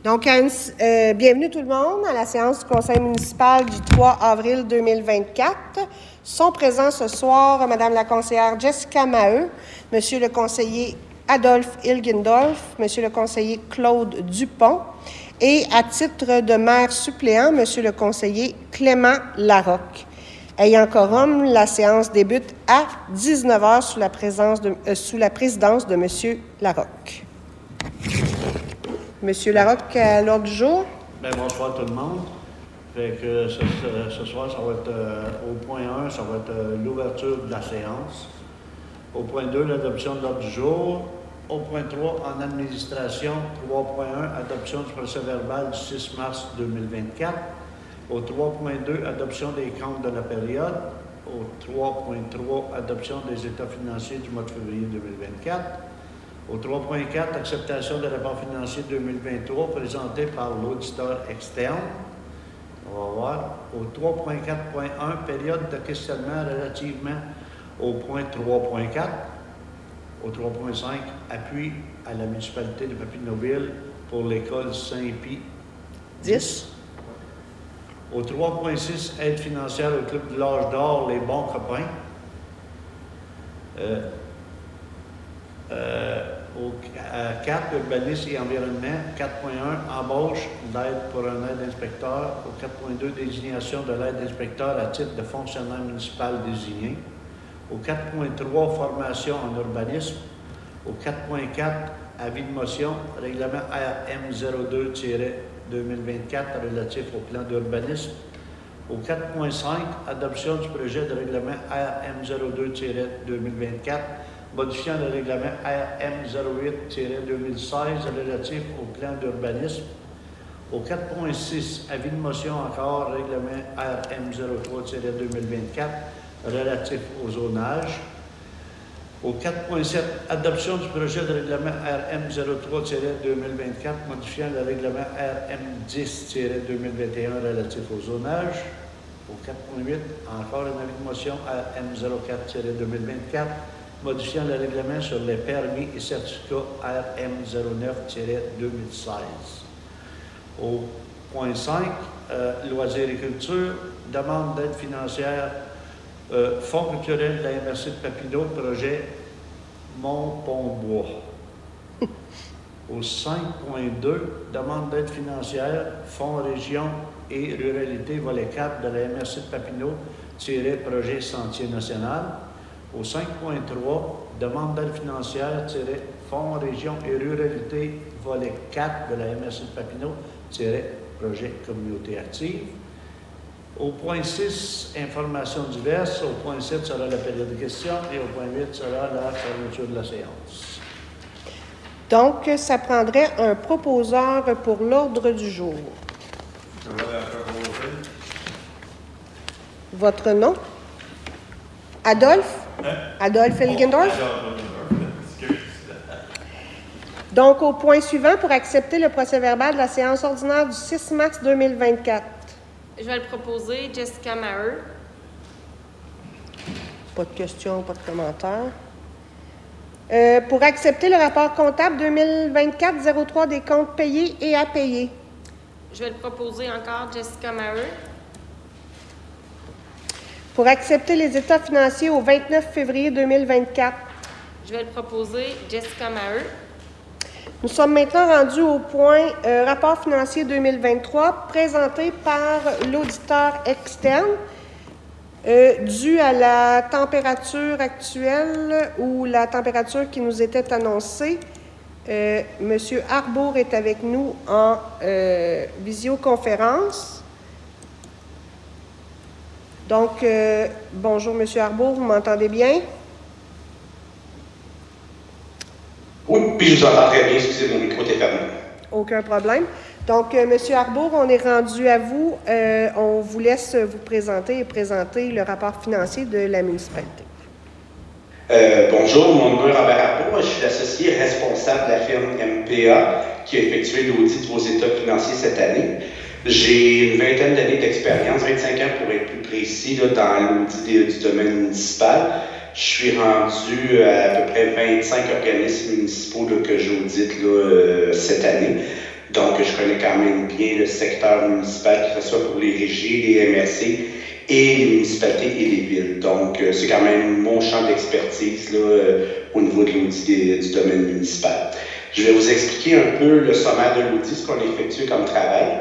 Donc, bienvenue tout le monde à la séance du Conseil municipal du 3 avril 2024. Sont présents ce soir Madame la conseillère Jessica Maheu, Monsieur le conseiller Adolphe Hilgendorf, Monsieur le conseiller Claude Dupont et à titre de maire suppléant, Monsieur le conseiller Clément Larocque. Ayant quorum, la séance débute à 19h sous la présidence de Monsieur Larocque. Monsieur Larocque, à l'ordre du jour. Bien, bonsoir tout le monde. Fait que ce soir, ça va être au point 1, ça va être l'ouverture de la séance. Au point 2, l'adoption de l'ordre du jour. Au point 3, en administration, 3.1, adoption du procès-verbal du 6 mars 2024. Au 3.2, adoption des comptes de la période. Au 3.3, adoption des états financiers du mois de février 2024. Au 3.4, acceptation des rapports financiers 2023 présentés par l'auditeur externe. On va voir. Au 3.4.1, période de questionnement relativement au point 3.4. Au 3.5, appui à la municipalité de Papineauville pour l'école Saint-Pie 10. Au 3.6, aide financière au club de l'âge d'or Les Bons Copains. Au 4, urbanisme et environnement. 4.1, embauche d'aide pour un aide-inspecteur. Au 4.2, désignation de l'aide-inspecteur à titre de fonctionnaire municipal désigné. Au 4.3, formation en urbanisme. Au 4.4, avis de motion, règlement ARM 02-2024 relatif au plan d'urbanisme. Au 4.5, adoption du projet de règlement ARM 02-2024 modifiant le règlement ARM 08-2016 relatif au plan d'urbanisme. Au 4.6, avis de motion encore, règlement ARM 03-2024 relatif au zonage. Au 4.7, adoption du projet de règlement ARM 03-2024 modifiant le règlement ARM 10-2021 relatif au zonage. Au 4.8, encore un avis de motion ARM 04-2024 modifiant le règlement sur les permis et certificats ARM 09-2016. Au point 5, loisirs et culture, demande d'aide financière, Fonds culturel de la MRC de Papineau, projet Mont-Pont-Bois. Au 5.2, demande d'aide financière, Fonds région et ruralité, volet 4 de la MRC de Papineau, projet Sentier national. Au 5.3, demande d'aide financière, Fonds région et ruralité, volet 4 de la MRC de Papineau, projet communauté active. Au point 6, informations diverses. Au point 7 sera la période de questions et au point 8 sera la fermeture de la séance. Donc, ça prendrait un proposeur pour l'ordre du jour. Je vais proposer. Votre nom? Adolphe? Adolphe Hilgendorf? Donc, au point suivant, pour accepter le procès-verbal de la séance ordinaire du 6 mars 2024. Je vais le proposer, Jessica Maheu. Pas de questions, pas de commentaires. Pour accepter le rapport comptable 2024-03 des comptes payés et à payer. Je vais le proposer encore, Jessica Maheu. Pour accepter les états financiers au 29 février 2024. Je vais le proposer, Jessica Maheu. Nous sommes maintenant rendus au point rapport financier 2023 présenté par l'auditeur externe dû à la température actuelle ou la température qui nous était annoncée. Monsieur Arbour est avec nous en visioconférence. Donc, bonjour Monsieur Arbour, vous m'entendez bien? Oui, puis je vous entends très bien, excusez, mon micro était fermé. Aucun problème. Donc, M. Arbour, on est rendu à vous. On vous laisse vous présenter et présenter le rapport financier de la municipalité. Bonjour, mon nom est Robert Arbour. Je suis l'associé responsable de la firme MPA qui a effectué l'audit de vos états financiers cette année. J'ai une vingtaine d'années d'expérience, 25 ans pour être plus précis, là, dans l'audit du domaine municipal. Je suis rendu à peu près 25 organismes municipaux là, que j'audite cette année. Donc, je connais quand même bien le secteur municipal, que ce soit pour les régies, les MRC et les municipalités et les villes. Donc, c'est quand même mon champ d'expertise là, au niveau de l'audit du domaine municipal. Je vais vous expliquer un peu le sommaire de l'audit, ce qu'on a effectué comme travail.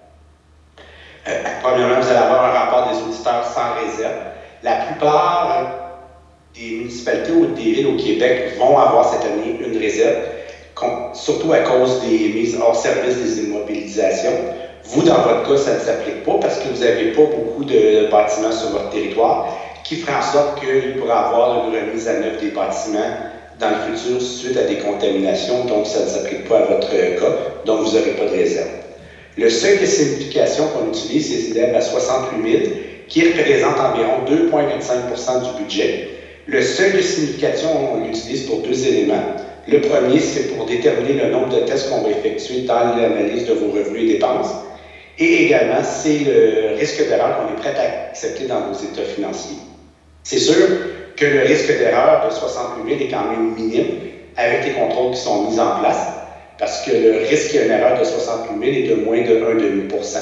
Premièrement, vous allez avoir un rapport des auditeurs sans réserve. La plupart des municipalités ou des villes au Québec vont avoir cette année une réserve, surtout à cause des mises hors service des immobilisations. Vous, dans votre cas, ça ne s'applique pas parce que vous n'avez pas beaucoup de bâtiments sur votre territoire, qui ferait en sorte qu'il pourrait avoir une remise à neuf des bâtiments dans le futur suite à des contaminations, donc ça ne s'applique pas à votre cas, donc vous n'aurez pas de réserve. Le seuil de signification qu'on utilise s'élève à 68 000, qui représente environ 2,25 du budget. Le seuil de signification, on l'utilise pour deux éléments. Le premier, c'est pour déterminer le nombre de tests qu'on va effectuer dans l'analyse de vos revenus et dépenses. Et également, c'est le risque d'erreur qu'on est prêt à accepter dans vos états financiers. C'est sûr que le risque d'erreur de 68 000 est quand même minime avec les contrôles qui sont mis en place, parce que le risque qu'il y ait une erreur de 68 000 est de moins de 1,5%.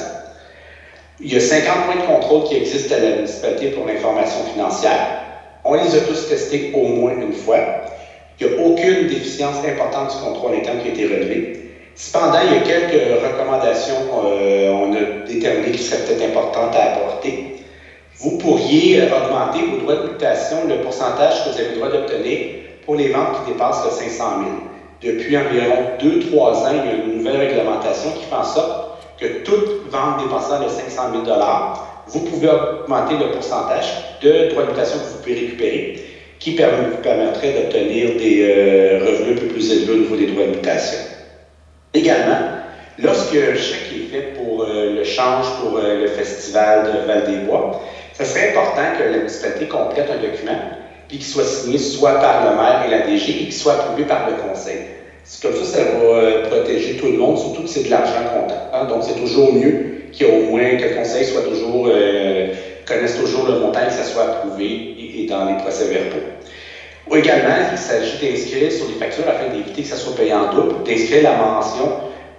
Il y a 50 points de contrôle qui existent à la municipalité pour l'information financière. On les a tous testés au moins une fois. Il n'y a aucune déficience importante du contrôle interne qui a été relevée. Cependant, il y a quelques recommandations qu'on a déterminées qui seraient peut-être importantes à apporter. Vous pourriez augmenter vos droits de mutation, le pourcentage que vous avez le droit d'obtenir pour les ventes qui dépassent le 500 000. Depuis environ 2-3 ans, il y a une nouvelle réglementation qui fait en sorte que toute vente dépassant le 500 000 vous pouvez augmenter le pourcentage de droits de mutation que vous pouvez récupérer, qui vous permettrait d'obtenir des revenus un peu plus élevés au niveau des droits de mutation. Également, lorsque un chèque est fait pour le change pour le festival de Val-des-Bois, ce serait important que la municipalité complète un document puis qu'il soit signé soit par le maire et la DG et qu'il soit approuvé par le conseil. C'est comme ça va protéger tout le monde, surtout que c'est de l'argent comptant. Hein? Donc, c'est toujours mieux qu'il y ait au moins que le conseil soit toujours, connaisse toujours le montant et que ça soit approuvé et dans les procès-verbaux. Ou également, il s'agit d'inscrire sur les factures afin d'éviter que ça soit payé en double, d'inscrire la mention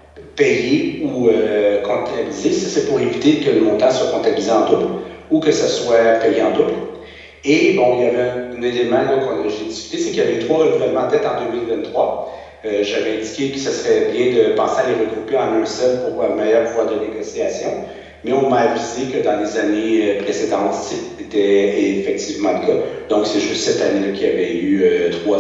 payé ou comptabilisé. Ça, c'est pour éviter que le montant soit comptabilisé en double ou que ça soit payé en double. Et bon, il y avait un élément que j'ai discuté, c'est qu'il y avait 3 renouvellements de dette en 2023. J'avais indiqué que ce serait bien de penser à les regrouper en un seul pour un meilleur pouvoir de négociation. Mais on m'a avisé que dans les années précédentes, c'était effectivement le cas. Donc, c'est juste cette année-là qu'il y avait eu trois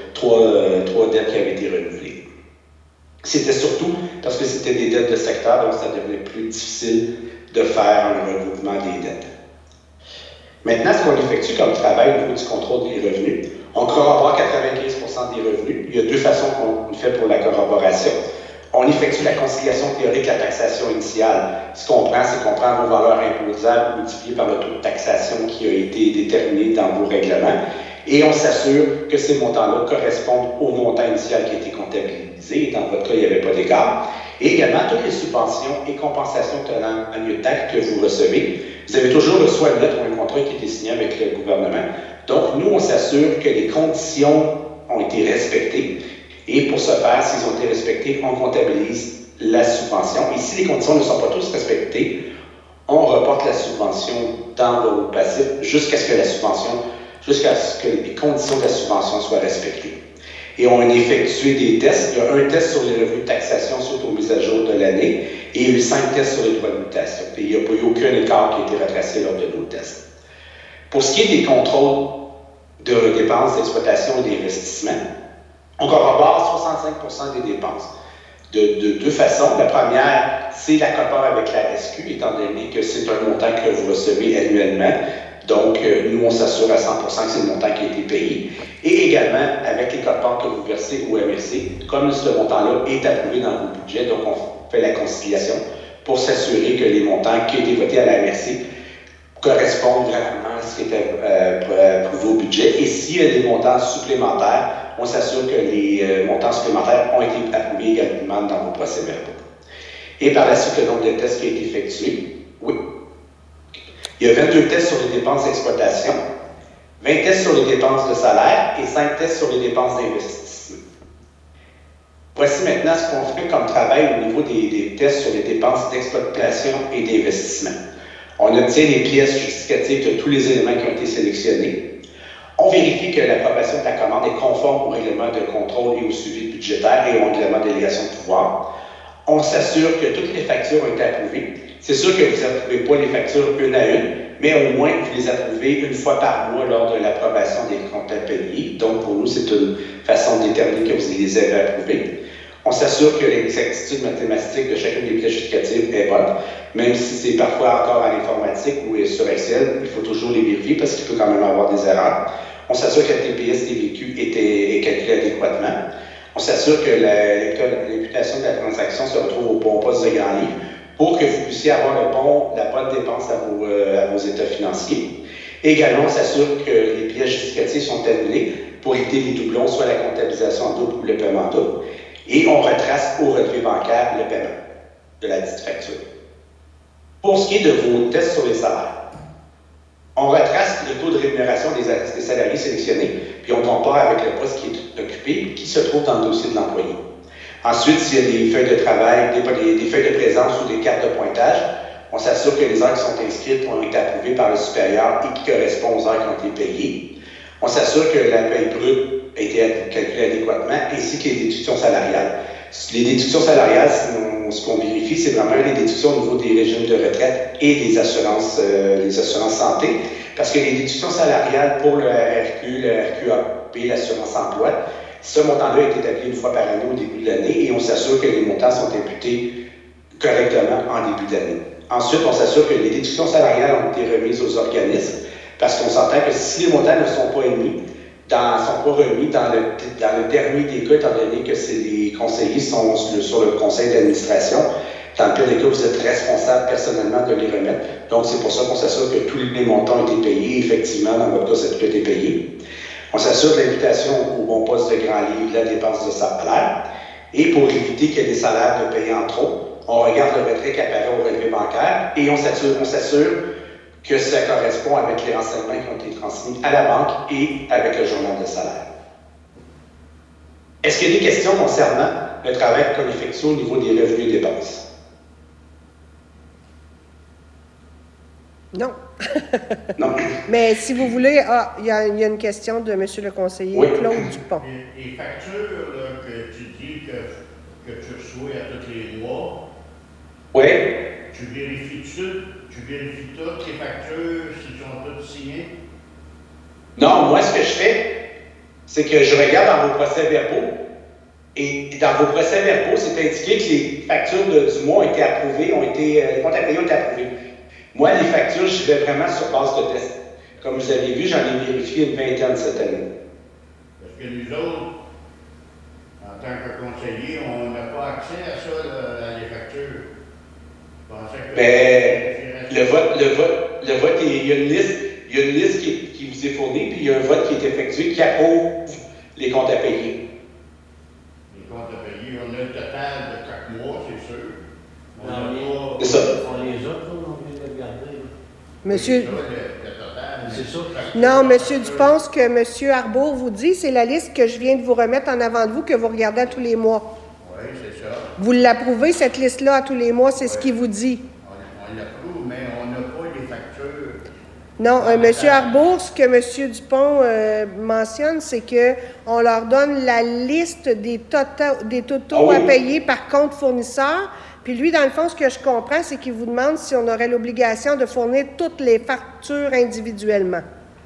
dettes qui avaient été renouvelées. C'était surtout parce que c'était des dettes de secteur, donc ça devenait plus difficile de faire un regroupement des dettes. Maintenant, ce qu'on effectue comme travail au niveau du contrôle des revenus, on corrobore 95% des revenus. Il y a 2 façons qu'on fait pour la corroboration. On effectue la conciliation théorique de la taxation initiale. Ce qu'on prend, c'est qu'on prend vos valeurs imposables multipliées par le taux de taxation qui a été déterminé dans vos règlements et on s'assure que ces montants-là correspondent au montant initial qui a été comptabilisé. Dans votre cas, il n'y avait pas d'écart. Et également, toutes les subventions et compensations tenant en lieu d'acte que vous recevez, vous avez toujours le soit une lettre ou un contrat qui a été signé avec le gouvernement. Donc, nous, on s'assure que les conditions ont été respectées. Et pour ce faire, s'ils ont été respectés, on comptabilise la subvention. Et si les conditions ne sont pas toutes respectées, on reporte la subvention dans vos passifs jusqu'à ce que les conditions de la subvention soient respectées. Et on a effectué des tests. Il y a un test sur les revenus de taxation suite aux mises à jour de l'année et il y a eu 5 tests sur les droits de mutation. Et il n'y a pas eu aucun écart qui a été retracé lors de nos tests. Pour ce qui est des contrôles de dépenses d'exploitation et d'investissement, on corrobore 65% des dépenses. De 2 façons. La première, c'est l'accord avec la SQ, étant donné que c'est un montant que vous recevez annuellement. Donc, nous, on s'assure à 100% que c'est le montant qui a été payé. Et également, avec les codes-parts que vous versez au MRC, comme ce montant-là est approuvé dans vos budgets, donc on fait la conciliation pour s'assurer que les montants qui ont été votés à la MRC correspondent vraiment à ce qui est approuvé au budget. Et s'il y a des montants supplémentaires, on s'assure que les montants supplémentaires ont été approuvés également dans vos procès-verbaux. Et par la suite, le nombre de tests qui a été effectué. Oui. Il y a 22 tests sur les dépenses d'exploitation, 20 tests sur les dépenses de salaire et 5 tests sur les dépenses d'investissement. Voici maintenant ce qu'on fait comme travail au niveau des tests sur les dépenses d'exploitation et d'investissement. On obtient les pièces justificatives de tous les éléments qui ont été sélectionnés. On vérifie que l'approbation de la commande est conforme au règlement de contrôle et au suivi budgétaire et au règlement de délégation de pouvoir. On s'assure que toutes les factures ont été approuvées. C'est sûr que vous n'approuvez pas les factures une à une, mais au moins vous les approuvez une fois par mois lors de l'approbation des comptes à payer. Donc pour nous, c'est une façon de déterminer que vous les avez approuvés. On s'assure que l'exactitude mathématique de chacune des pièces justificatives est bonne, même si c'est parfois encore en informatique ou sur Excel, il faut toujours les vérifier parce qu'il peut quand même avoir des erreurs. On s'assure que la TPS TVQ est calculée adéquatement. On s'assure que l'imputation de la transaction se retrouve au bon poste de grand livre pour que vous puissiez avoir la bonne dépense à vos états financiers. Et également, on s'assure que les pièces justificatives sont annulées pour éviter les doublons, soit la comptabilisation en double ou le paiement en double. Et on retrace au relevé bancaire le paiement de la dite facture. Pour ce qui est de vos tests sur les salaires, on retrace le taux de rémunération des salariés sélectionnés, puis on compare avec le poste qui est occupé, qui se trouve dans le dossier de l'employé. Ensuite, s'il y a des feuilles de travail, des feuilles de présence ou des cartes de pointage, on s'assure que les heures qui sont inscrites ont été approuvées par le supérieur et qui correspondent aux heures qui ont été payées. On s'assure que la paye brute a été calculée adéquatement, ainsi que les déductions salariales. Les déductions salariales, ce qu'on vérifie, c'est vraiment les déductions au niveau des régimes de retraite et des assurances, les assurances santé, parce que les déductions salariales pour le RRQ, le RQAP, l'assurance emploi, ce montant-là est établi une fois par année au début de l'année et on s'assure que les montants sont imputés correctement en début d'année. Ensuite, on s'assure que les déductions salariales ont été remises aux organismes parce qu'on s'entend que si les montants ne sont pas remis dans le dernier des cas, étant donné que les conseillers sont sur le conseil d'administration, dans le pire des cas, vous êtes responsable personnellement de les remettre. Donc, c'est pour ça qu'on s'assure que tous les montants ont été payés. Effectivement, dans votre cas, ça a tout été payé. On s'assure de l'invitation au bon poste de grand livre, de la dépense de salaire. Et pour éviter qu'il y ait des salaires de payés en trop, on regarde le retrait qui apparaît au relevé bancaire et on s'assure que ça correspond avec les renseignements qui ont été transmis à la banque et avec le journal de salaire. Est-ce qu'il y a des questions concernant le travail qu'on effectue au niveau des revenus et dépenses? Non. Non. Mais si vous voulez, il y a une question de M. le conseiller Claude Dupont. Les factures là, que tu dis que tu reçois à tous les mois, Oui. tu vérifies toutes les factures, s'ils sont toutes signées? Non, moi, ce que je fais, c'est que je regarde dans vos procès-verbaux et dans vos procès-verbaux, c'est indiqué que les factures du mois ont été approuvées, les comptes à payer ont été approuvés. Moi, les factures, je vais vraiment sur base de test. Comme vous avez vu, j'en ai vérifié une vingtaine cette année. Parce que nous autres, en tant que conseillers, on n'a pas accès à ça, à les factures. Je pensais que... Ben, le vote, il y a une liste qui vous est fournie, puis il y a un vote qui est effectué qui approuve les comptes à payer. Les comptes à payer, on a le total de chaque mois, c'est sûr. C'est ça. On les autres, on vient de regarder. Monsieur... Le total. C'est ça. Non, M. Dupont, ce que M. Arbour vous dit, c'est la liste que je viens de vous remettre en avant de vous, que vous regardez à tous les mois. Oui, c'est ça. Vous l'approuvez, cette liste-là, à tous les mois, c'est ce qu'il vous dit. On l'approuve, mais on n'a pas les factures. Non, M. Arbour, ce que M. Dupont mentionne, c'est qu'on leur donne la liste des totaux à payer par compte fournisseur. Puis lui, dans le fond, ce que je comprends, c'est qu'il vous demande si on aurait l'obligation de fournir toutes les factures individuellement.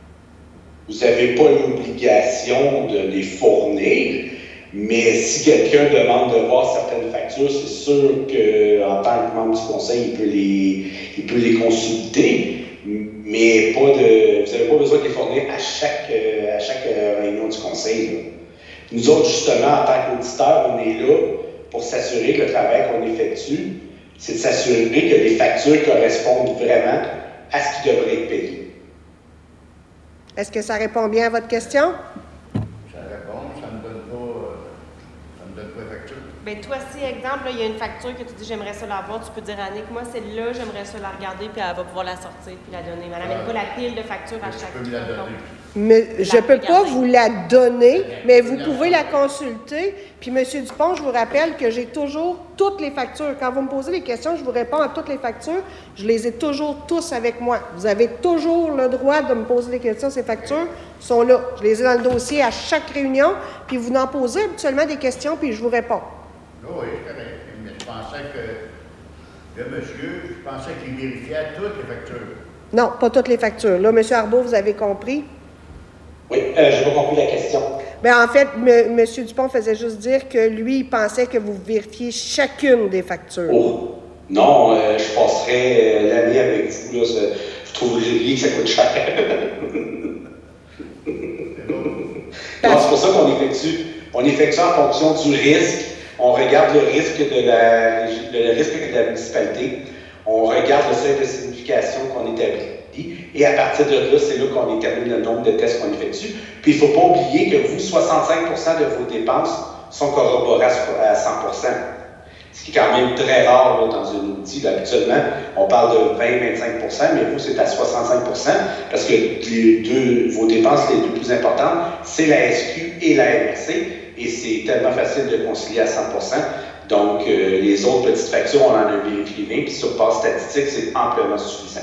Vous n'avez pas l'obligation de les fournir, mais si quelqu'un demande de voir certaines factures, c'est sûr qu'en tant que membre du conseil, il peut les consulter, mais vous n'avez pas besoin de les fournir à chaque réunion du conseil. Là. Nous autres, justement, en tant qu'auditeurs, on est là pour s'assurer que le travail qu'on effectue, c'est de s'assurer que les factures correspondent vraiment à ce qui devrait être payé. Est-ce que ça répond bien à votre question? Ça répond, ça ne me donne pas de facture. Bien, toi, si, exemple, il y a une facture que tu dis j'aimerais ça l'avoir, tu peux dire à Annick, moi, celle-là, j'aimerais ça la regarder, puis elle va pouvoir la sortir, puis la donner. Mais elle n'amène pas la pile de factures à chaque Tu peux me la donner. compte. Mais je ne peux pas regarder. vous la donner, mais vous pouvez la consulter. Puis, M. Dupont, je vous rappelle que j'ai toujours toutes les factures. Quand vous me posez des questions, je vous réponds à toutes les factures. Je les ai toujours tous avec moi. Vous avez toujours le droit de me poser des questions. Ces factures sont là. Je les ai dans le dossier à chaque réunion. Puis, vous en posez habituellement des questions, puis je vous réponds. Oui, c'est correct. Mais je pensais que le monsieur, je pensais qu'il vérifiait toutes les factures. Non, pas toutes les factures. Là, M. Arbeau, vous avez compris? Oui, je n'ai pas compris la question. Bien, en fait, M. Dupont faisait juste dire que lui, il pensait que vous vérifiez chacune des factures. Oh, non, je passerais l'année avec vous. Là, vous trouveriez que ça coûte cher. Non, c'est pour ça qu'on effectue. On effectue en fonction du risque. On regarde le risque le risque de la municipalité. On regarde le seuil de signification qu'on établit. Et à partir de là, c'est là qu'on détermine le nombre de tests qu'on effectue. Puis, il ne faut pas oublier que vous, 65% de vos dépenses sont corroborées à 100%. Ce qui est quand même très rare là, dans un outil. Là, habituellement, on parle de 20-25%, mais vous, c'est à 65%, parce que vos dépenses les deux plus importantes, c'est la SQ et la MRC, et c'est tellement facile de concilier à 100%. Donc, les autres petites factures, on en a vérifié 20, puis sur base statistique, c'est amplement suffisant.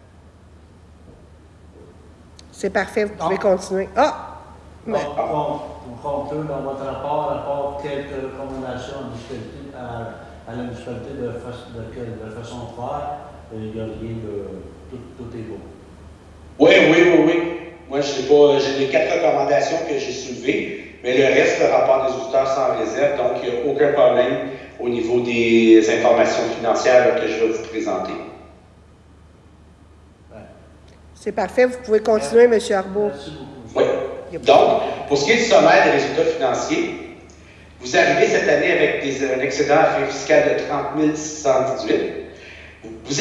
C'est parfait, vous pouvez continuer. Ah! Mais- Comptez dans votre rapport, apporte quelques recommandations à la municipalité de façon de faire. Il n'y a rien de... Tout est beau. Oui. Moi, j'ai les 4 recommandations que j'ai soulevées, mais le reste, le rapport des auditeurs sans réserve, donc il n'y a aucun problème au niveau des informations financières là, que je vais vous présenter. C'est parfait, vous pouvez continuer, M. Arbeau. Merci beaucoup. Oui. Donc, pour ce qui est du sommaire des résultats financiers, vous arrivez cette année avec un excédent à fin fiscal de 30 618. Vous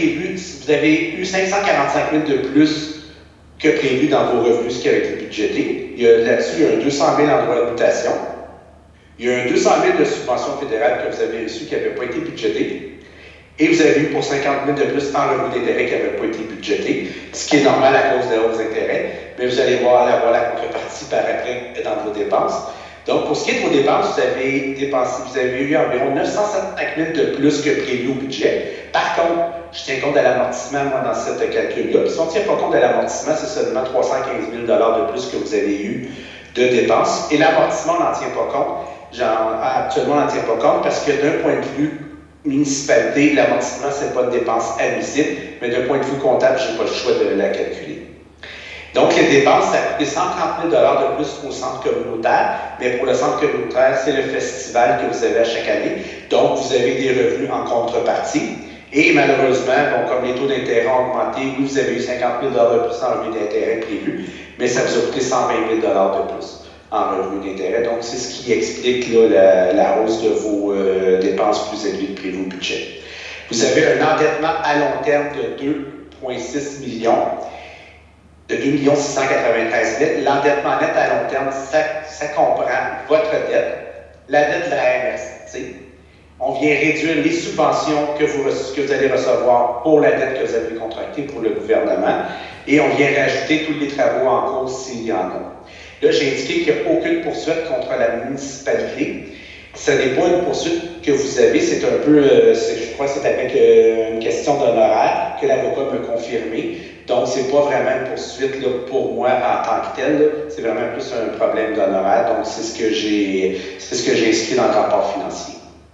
avez eu 545 000 de plus que prévu dans vos revenus, ce qui avait été budgété. Là-dessus, il y a un 200 000 en droit d'habitation. Il y a un 200 000 de subventions fédérales que vous avez reçues qui n'avaient pas été budgétées. Et vous avez eu pour 50 000 de plus en revenus d'intérêt qui n'avaient pas été budgétés, ce qui est normal à cause des hausses d'intérêt. Mais vous allez voir la contrepartie par après dans vos dépenses. Donc, pour ce qui est de vos dépenses, vous avez eu environ 905 000 de plus que prévu au budget. Par contre, je tiens compte de l'amortissement, moi, dans ce calcul-là. Puis si on ne tient pas compte de l'amortissement, c'est seulement 315 000 de plus que vous avez eu de dépenses. Et l'amortissement, on n'en tient pas compte. Actuellement, on n'en tient pas compte parce que d'un point de vue municipalité, l'amortissement, ce n'est pas une dépense admissible, mais d'un point de vue comptable, je n'ai pas le choix de la calculer. Donc, les dépenses, ça a coûté 130 000 de plus au centre communautaire, mais pour le centre communautaire, c'est le festival que vous avez à chaque année. Donc, vous avez des revenus en contrepartie. Et malheureusement, comme les taux d'intérêt ont augmenté, oui, vous avez eu 50 000 de plus en revenus d'intérêt prévus, mais ça vous a coûté 120 000 de plus en revenus d'intérêt. Donc, c'est ce qui explique là, la hausse de vos dépenses plus élevées que prévues au budget. Vous avez un endettement à long terme de 2,6 millions, de 2 693 000. L'endettement net à long terme, ça comprend votre dette, la dette de la MRC. On vient réduire les subventions que vous allez recevoir pour la dette que vous avez contractée pour le gouvernement et on vient rajouter tous les travaux en cours s'il y en a. Là, j'ai indiqué qu'il n'y a aucune poursuite contre la municipalité. Ce n'est pas une poursuite que vous avez, c'est un peu, je crois que c'est avec une question d'honoraire que l'avocat m'a confirmé. Donc, ce n'est pas vraiment une poursuite là, pour moi en tant que tel. C'est vraiment plus un problème d'honoraire. Donc, c'est ce que j'ai inscrit dans le rapport financier.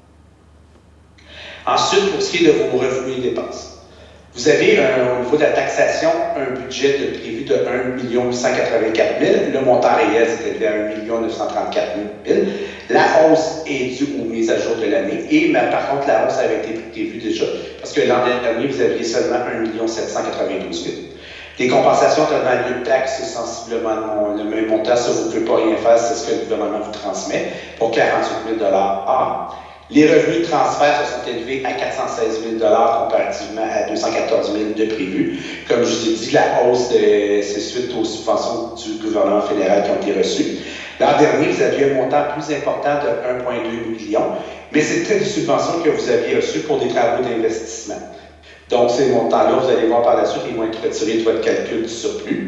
Ensuite, pour ce qui est de vos revenus et dépenses. Vous avez, au niveau de la taxation, un budget prévu de 1 884 000. Le montant réel s'est élevé à 1 934 000. La hausse est due aux mises à jour de l'année. Mais par contre, la hausse avait été prévue déjà, parce que l'an dernier, vous aviez seulement 1 792 000. Les compensations tenant lieu de taxes, c'est sensiblement le même montant. Ça, vous ne pouvez pas rien faire, c'est ce que le gouvernement vous transmet, pour 48 000 par. Les revenus de transfert se sont élevés à 416 000 comparativement à 214 000 de prévu. Comme je vous ai dit, la hausse, c'est suite aux subventions du gouvernement fédéral qui ont été reçues. L'an dernier, vous aviez un montant plus important de 1,2 million, mais c'était des subventions que vous aviez reçues pour des travaux d'investissement. Donc, ces montants-là, vous allez voir par la suite, ils vont être retirés de votre calcul du surplus.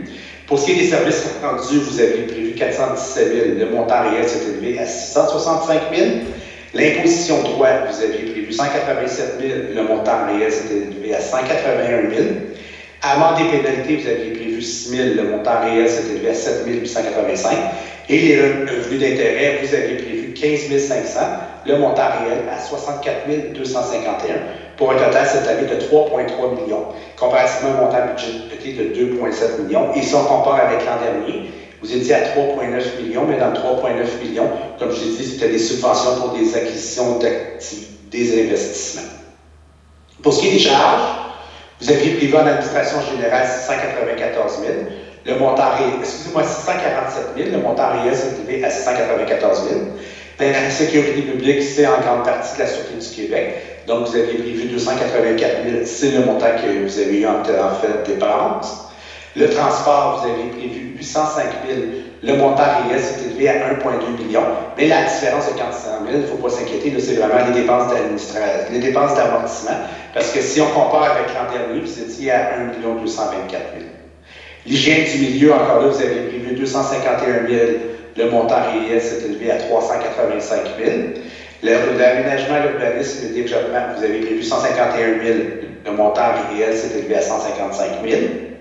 Pour ce qui est des services rendus, vous aviez prévu 417 000. Le montant réel s'est élevé à 665 000. L'imposition droit, vous aviez prévu 187 000. Le montant réel s'est élevé à 181 000. Amende et pénalités, vous aviez prévu 6 000. Le montant réel s'est élevé à 7 885. Et les revenus d'intérêt, vous aviez prévu 15 500. Le montant réel à 64 251. Pour un total cette année de 3,3 millions, comparativement au montant budgété de 2,7 millions. Et si on compare avec l'an dernier, vous étiez à 3,9 millions, mais dans 3,9 millions, comme je l'ai dit, c'était des subventions pour des acquisitions d'actifs, des investissements. Pour ce qui est des charges, vous aviez prévu en administration générale 694 000. Le montant réel, 647 000. Le montant réel s'est élevé à 694 000. La sécurité publique, c'est en grande partie de la Sûreté du Québec. Donc, vous aviez prévu 284 000, c'est le montant que vous avez eu en fait dépenses. Le transport, vous aviez prévu 805 000. Le montant réel s'est élevé à 1,2 million. Mais la différence de 400 000, il ne faut pas s'inquiéter, c'est vraiment les dépenses d'administration, les dépenses d'amortissement. Parce que si on compare avec l'an dernier, vous étiez à 1 224 000. L'hygiène du milieu, encore là, vous avez prévu 251 000. Le montant réel s'est élevé à 385 000. L'aménagement, l'urbanisme et le développement, vous avez prévu 151 000. Le montant réel s'est élevé à 155 000.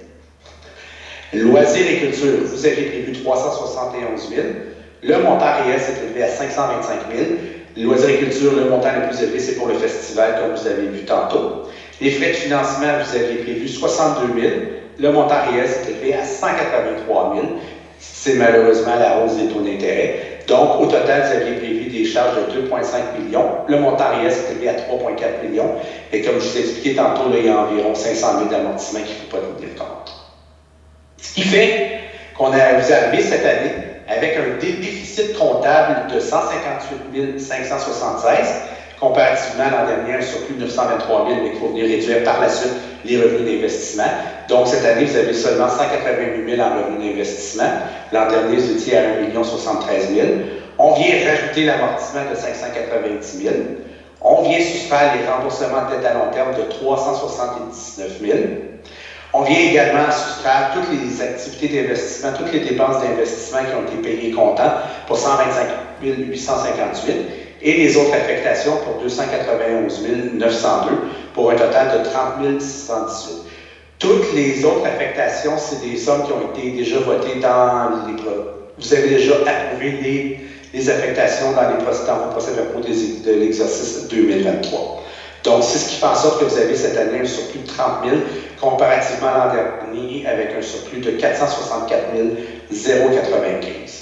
Loisirs et culture, vous avez prévu 371 000. Le montant réel s'est élevé à 525 000. Loisirs et culture, le montant le plus élevé, c'est pour le festival, comme vous avez vu tantôt. Les frais de financement, vous aviez prévu 62 000. Le montant réel s'est élevé à 183 000. C'est malheureusement la hausse des taux d'intérêt. Donc, au total, vous aviez prévu des charges de 2,5 millions. Le montant réel s'est élevé à 3,4 millions. Et comme je vous ai expliqué tantôt, là, il y a environ 500 000 d'amortissement qu'il ne faut pas tenir compte. Ce qui fait qu'on vous arrivé cette année avec un déficit comptable de 158 576, comparativement à l'an dernier, un surplus de 923 000, mais qu'il faut venir réduire par la suite les revenus d'investissement. Donc, cette année, vous avez seulement 188 000 en revenus d'investissement. L'an dernier, vous étiez à 1 073 000. On vient rajouter l'amortissement de 590 000. On vient soustraire les remboursements de dette à long terme de 379 000. On vient également soustraire toutes les activités d'investissement, toutes les dépenses d'investissement qui ont été payées comptant pour 125 858 et les autres affectations pour 291 902 pour un total de 30 618. Toutes les autres affectations, c'est des sommes qui ont été déjà votées dans les... Vous avez déjà approuvé les affectations dans vos procès-verbaux de l'exercice 2023. Donc, c'est ce qui fait en sorte que vous avez cette année un surplus de 30 000 comparativement à l'an dernier avec un surplus de 464 095.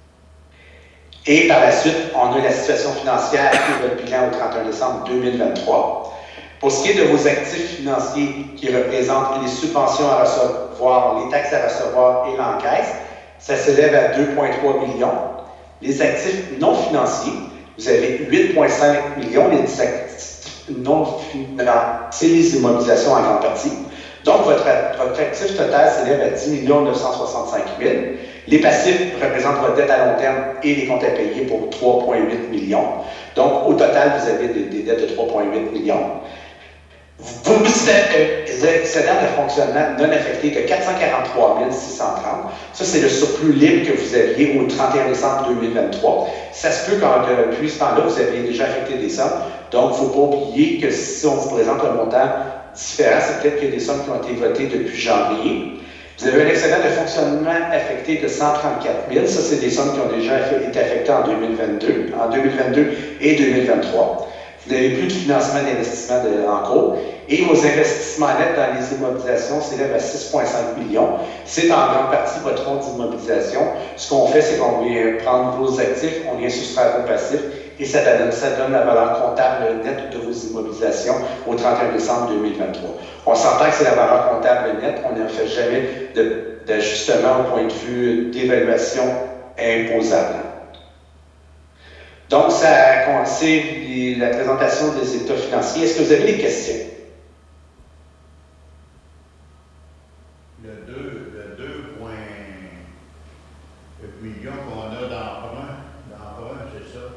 Et par la suite, on a la situation financière et votre bilan au 31 décembre 2023. Pour ce qui est de vos actifs financiers qui représentent les subventions à recevoir, les taxes à recevoir et l'encaisse, ça s'élève à 2,3 millions. Les actifs non financiers, vous avez 8,5 millions. Les actifs non financiers, les immobilisations en grande partie. Donc, votre actif total s'élève à 10 965 000. Les passifs représentent votre dette à long terme et les comptes à payer pour 3,8 millions. Donc, au total, vous avez des dettes de 3,8 millions. Vous avez des excédents de fonctionnement non affectés de 443 630. Ça, c'est le surplus libre que vous aviez au 31 décembre 2023. Ça se peut que depuis ce temps-là, vous aviez déjà affecté des sommes. Donc, il ne faut pas oublier que si on vous présente un montant différent, c'est peut-être qu'il y a des sommes qui ont été votées depuis janvier. Vous avez un excédent de fonctionnement affecté de 134 000. Ça, c'est des sommes qui ont déjà été affectées en 2022 et 2023. Vous n'avez plus de financement d'investissement en cours. Et vos investissements nets dans les immobilisations s'élèvent à 6,5 millions. C'est en grande partie votre fonds d'immobilisation. Ce qu'on fait, c'est qu'on vient prendre vos actifs, on vient soustraire vos passifs, et ça donne la valeur comptable nette de vos immobilisations au 31 décembre 2023. On s'entend que c'est la valeur comptable nette, on ne fait jamais d'ajustement au point de vue d'évaluation imposable. Donc, c'est la présentation des états financiers. Est-ce que vous avez des questions? Le 2,8 millions qu'on a d'emprunt, c'est ça?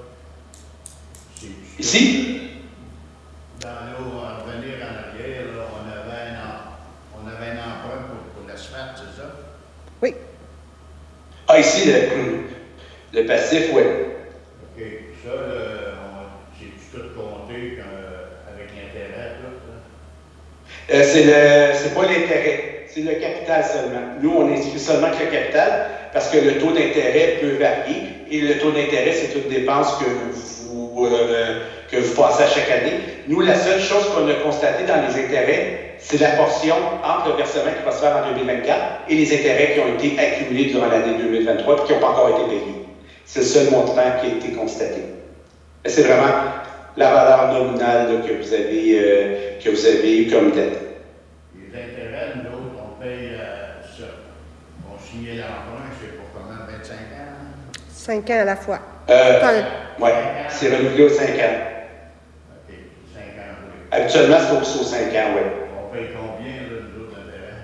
Ici? Dans nos revenir en arrière, là, on avait un emprunt pour l'asphalte, c'est ça? Oui. Ah, ici, le passif, oui. OK. Ça, c'est tout compté avec l'intérêt, tout, ça? C'est pas l'intérêt, c'est le capital seulement. Nous, on inscrit seulement que le capital parce que le taux d'intérêt peut varier et le taux d'intérêt, c'est une dépense que vous passez à chaque année. Nous, la seule chose qu'on a constatée dans les intérêts, c'est la portion entre le versement qui va se faire en 2024 et les intérêts qui ont été accumulés durant l'année 2023 et qui n'ont pas encore été payés. C'est le seul montant qui a été constaté. C'est vraiment la valeur nominale là, que vous avez eu comme dette. Les intérêts, nous autres, on paye ça. On signait l'emprunt, c'est pour combien? 25 ans? 5 ans à la fois. Oui, c'est renouvelé aux 5 ans. OK, 5 ans, oui. Habituellement, c'est aux 5 ans, oui. On paye combien, là, nous autres, d'intérêts?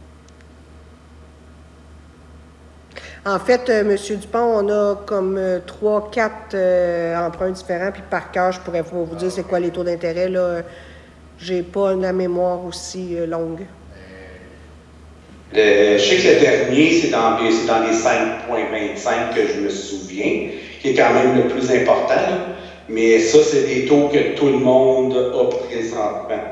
En fait, M. Dupont, on a comme 3-4 emprunts différents, puis par cœur, je pourrais vous dire c'est quoi les taux d'intérêt, là. J'ai pas la mémoire aussi longue. Je sais que le dernier, c'est dans les 5,25 que je me souviens, qui est quand même le plus important, là. Mais ça, c'est des taux que tout le monde a présentement.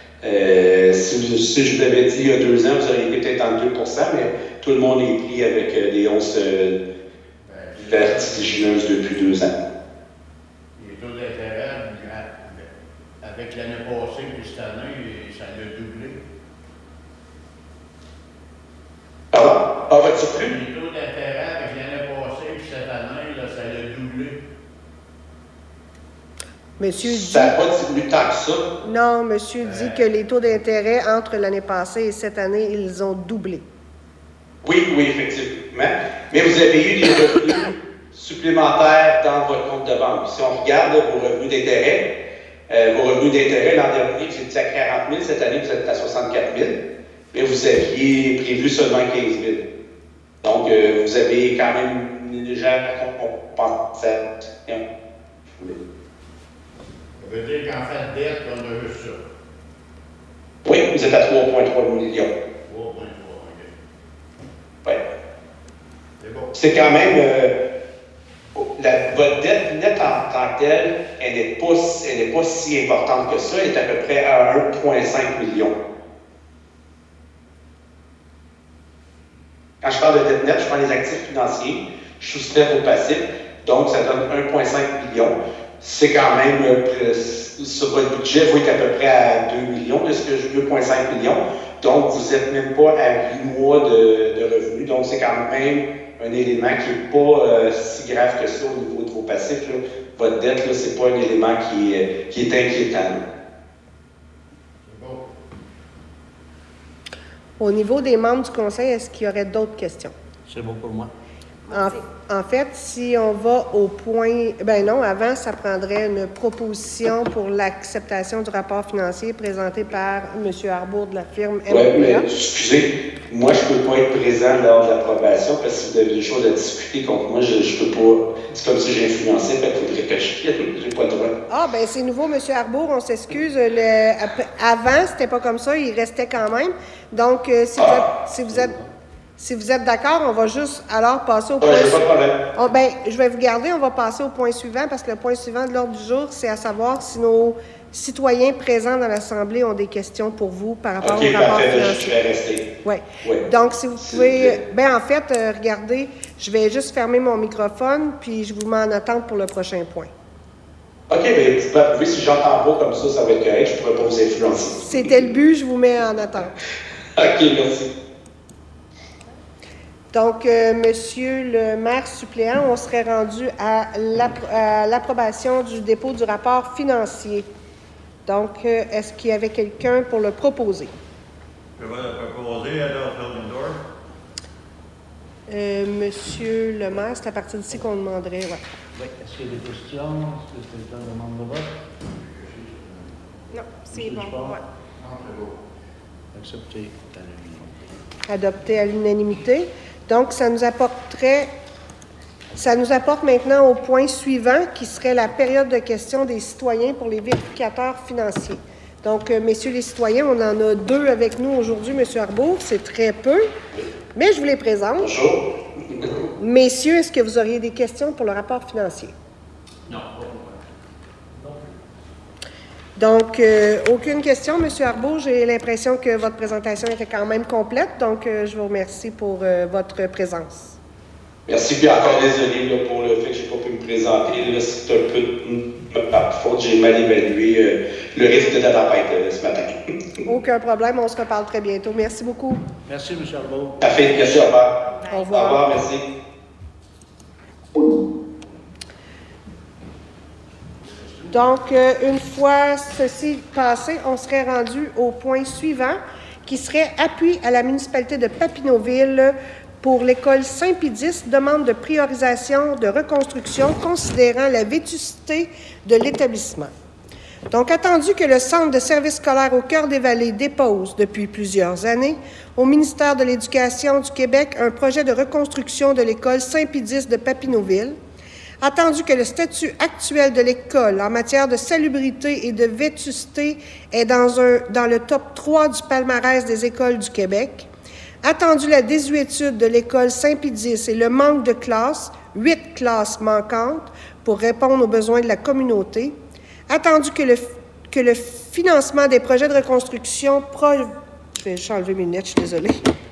Si je vous l'avais dit il y a 2 ans, vous auriez été peut-être dans le 2 mais tout le monde est pris avec des hausses vertigineuses depuis 2 ans. Les taux d'intérêt, avec l'année passée puis cette année, ça l'a doublé. Votre surplus? Les taux d'intérêt avec l'année passée puis cette année, là, ça l'a doublé. Monsieur dit... Ça n'a pas diminué tant que ça. Non, monsieur dit que les taux d'intérêt entre l'année passée et cette année, ils ont doublé. Oui, effectivement. Mais vous avez eu des revenus supplémentaires dans votre compte de banque. Si on regarde là, vos revenus d'intérêt, l'an dernier, vous étiez à 40 000, cette année, vous êtes à 64 000, mais vous aviez prévu seulement 15 000. Donc, vous avez quand même une légère compensation. Ça veut dire qu'en fait, dette, on a juste ça. Oui, vous êtes à 3,3 millions. 3,3, OK. Oui. C'est bon. C'est quand même... votre dette nette en tant que telle, elle n'est pas si importante que ça. Elle est à peu près à 1,5 million. Quand je parle de dette nette, je prends les actifs financiers, je soustrais vos passifs, donc ça donne 1,5 million. C'est quand même, sur votre budget, vous êtes à peu près à 2 millions, de ce que je 2,5 millions. Donc, vous n'êtes même pas à 8 mois de revenus. Donc, c'est quand même un élément qui n'est pas si grave que ça au niveau de vos passifs. Là. Votre dette, ce n'est pas un élément qui est inquiétant. C'est bon. Au niveau des membres du conseil, est-ce qu'il y aurait d'autres questions? C'est bon pour moi. En fait, si on va au point... Ben non, avant, ça prendrait une proposition pour l'acceptation du rapport financier présenté par M. Arbour de la firme MPA. Oui, mais excusez, moi, je ne peux pas être présent lors de l'approbation parce que vous avez des choses à discuter contre moi. Je ne peux pas... C'est comme si j'ai influencé, fait qu'il faudrait que je n'ai pas le droit. Ah, ben c'est nouveau, M. Arbour, on s'excuse. Avant, c'était pas comme ça, il restait quand même. Donc, si vous êtes d'accord, on va juste alors passer au point suivant. Je vais vous garder, on va passer au point suivant parce que le point suivant de l'ordre du jour, c'est à savoir si nos citoyens présents dans l'Assemblée ont des questions pour vous par rapport au rapport financier. Je vais rester. Oui. Donc, si vous pouvez... en fait, regardez, je vais juste fermer mon microphone puis je vous mets en attente pour le prochain point. OK, bien, vous pouvez, si j'entends pas comme ça va être correct, je ne pourrais pas vous influencer. C'était le but, je vous mets en attente. OK, merci. Donc, Monsieur le maire suppléant, on serait rendu à l'approbation du dépôt du rapport financier. Donc, est-ce qu'il y avait quelqu'un pour le proposer? Je vais le proposer à l'ordre Monsieur le maire, c'est à partir d'ici qu'on demanderait. Ouais. Oui. Est-ce qu'il y a des questions? Est-ce que quelqu'un demande le vote? Non, c'est bon. Dupont? Ouais. Non, c'est beau. Accepté à l'unanimité. Adopté à l'unanimité. Donc, ça nous apporte maintenant au point suivant, qui serait la période de questions des citoyens pour les vérificateurs financiers. Donc, messieurs les citoyens, on en a 2 avec nous aujourd'hui, M. Arbour, c'est très peu, mais je vous les présente. Bonjour. Messieurs, est-ce que vous auriez des questions pour le rapport financier? Non. Donc, aucune question, M. Arbour. J'ai l'impression que votre présentation était quand même complète, donc je vous remercie pour votre présence. Merci, puis encore désolé là, pour le fait que je n'ai pas pu me présenter. Là, c'est un peu de ma faute. J'ai mal évalué le risque de tempête ce matin. Aucun problème, on se reparle très bientôt. Merci beaucoup. Merci, M. Arbault. Parfait, merci, au revoir. Au revoir. Au revoir, merci. Donc, une fois ceci passé, on serait rendu au point suivant, qui serait appui à la municipalité de Papineauville pour l'école Saint-Pédis, demande de priorisation de reconstruction considérant la vétusté de l'établissement. Donc, attendu que le Centre de services scolaires au Cœur des Vallées dépose depuis plusieurs années au ministère de l'Éducation du Québec un projet de reconstruction de l'école Saint-Pédis de Papineauville, attendu que le statut actuel de l'école en matière de salubrité et de vétusté est dans le top 3 du palmarès des écoles du Québec, attendu la désuétude de l'école Saint-Pédis et le manque de classes, 8 classes manquantes pour répondre aux besoins de la communauté, attendu que le financement des projets de reconstruction je vais enlever mes lunettes, je suis désolée.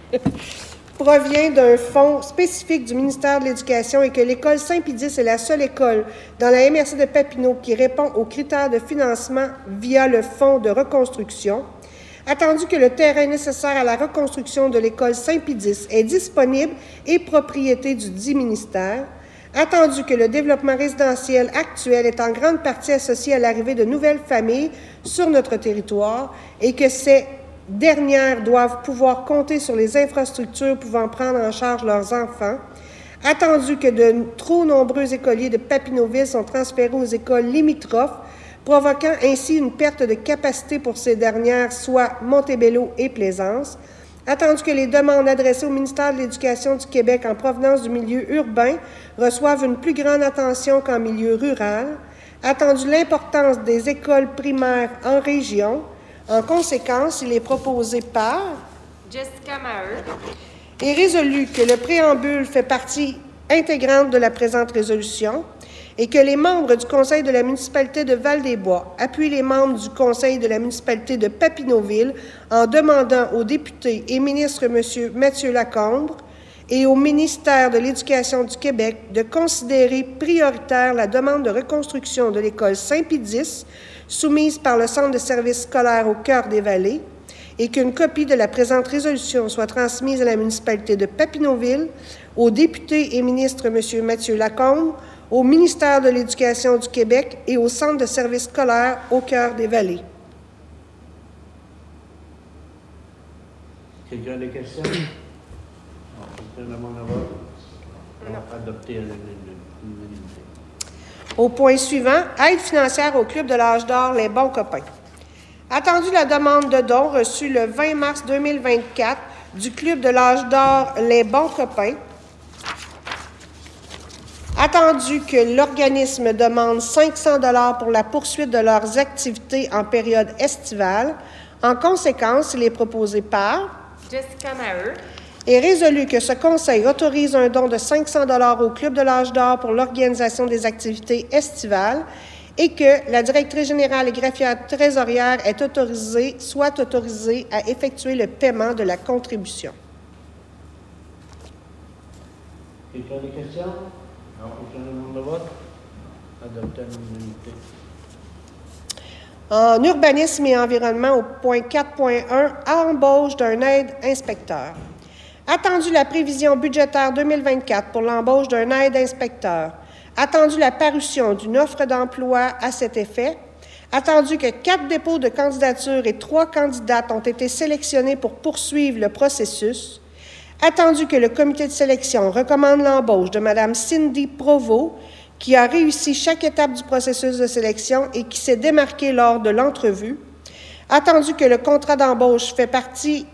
Provient d'un fonds spécifique du ministère de l'Éducation et que l'école Saint-Pédis est la seule école dans la MRC de Papineau qui répond aux critères de financement via le fonds de reconstruction, attendu que le terrain nécessaire à la reconstruction de l'école Saint-Pédis est disponible et propriété du dit ministère, attendu que le développement résidentiel actuel est en grande partie associé à l'arrivée de nouvelles familles sur notre territoire et que ces dernières doivent pouvoir compter sur les infrastructures pouvant prendre en charge leurs enfants, attendu que de trop nombreux écoliers de Papineauville sont transférés aux écoles limitrophes, provoquant ainsi une perte de capacité pour ces dernières, soit Montebello et Plaisance, attendu que les demandes adressées au ministère de l'Éducation du Québec en provenance du milieu urbain reçoivent une plus grande attention qu'en milieu rural, attendu l'importance des écoles primaires en région. En conséquence, il est proposé par Jessica Maheu. et résolu que le préambule fait partie intégrante de la présente résolution et que les membres du Conseil de la municipalité de Val-des-Bois appuient les membres du Conseil de la municipalité de Papineauville en demandant au député et ministre M. Mathieu Lacombe et au ministère de l'Éducation du Québec de considérer prioritaire la demande de reconstruction de l'école Saint-Pédis soumise par le Centre de services scolaires au Cœur des Vallées et qu'une copie de la présente résolution soit transmise à la municipalité de Papineauville, au député et ministre M. Mathieu Lacombe, au ministère de l'Éducation du Québec et au Centre de services scolaires au Cœur des Vallées. Quelqu'un a des questions? Non. Aucun demande à vote? Non. Adopté à l'unanimité. Au point suivant, aide financière au Club de l'Âge d'Or Les Bons Copains. Attendu la demande de don reçue le 20 mars 2024 du Club de l'Âge d'Or Les Bons Copains, attendu que l'organisme demande 500 $ pour la poursuite de leurs activités en période estivale, en conséquence, il est proposé par Jessica Maheu. et résolu que ce Conseil autorise un don de 500 $ au Club de l'Âge d'Or pour l'organisation des activités estivales et que la directrice générale et greffière trésorière soit autorisée à effectuer le paiement de la contribution. Quelqu'un a des questions? Non. Aucun demande de vote? Adopté à l'unanimité. En urbanisme et environnement, au point 4.1, embauche d'un aide-inspecteur. Attendu la prévision budgétaire 2024 pour l'embauche d'un aide-inspecteur. Attendu la parution d'une offre d'emploi à cet effet. Attendu que 4 dépôts de candidature et 3 candidates ont été sélectionnés pour poursuivre le processus. Attendu que le comité de sélection recommande l'embauche de Mme Cindy Provost, qui a réussi chaque étape du processus de sélection et qui s'est démarquée lors de l'entrevue. Attendu que le contrat d'embauche fait partie...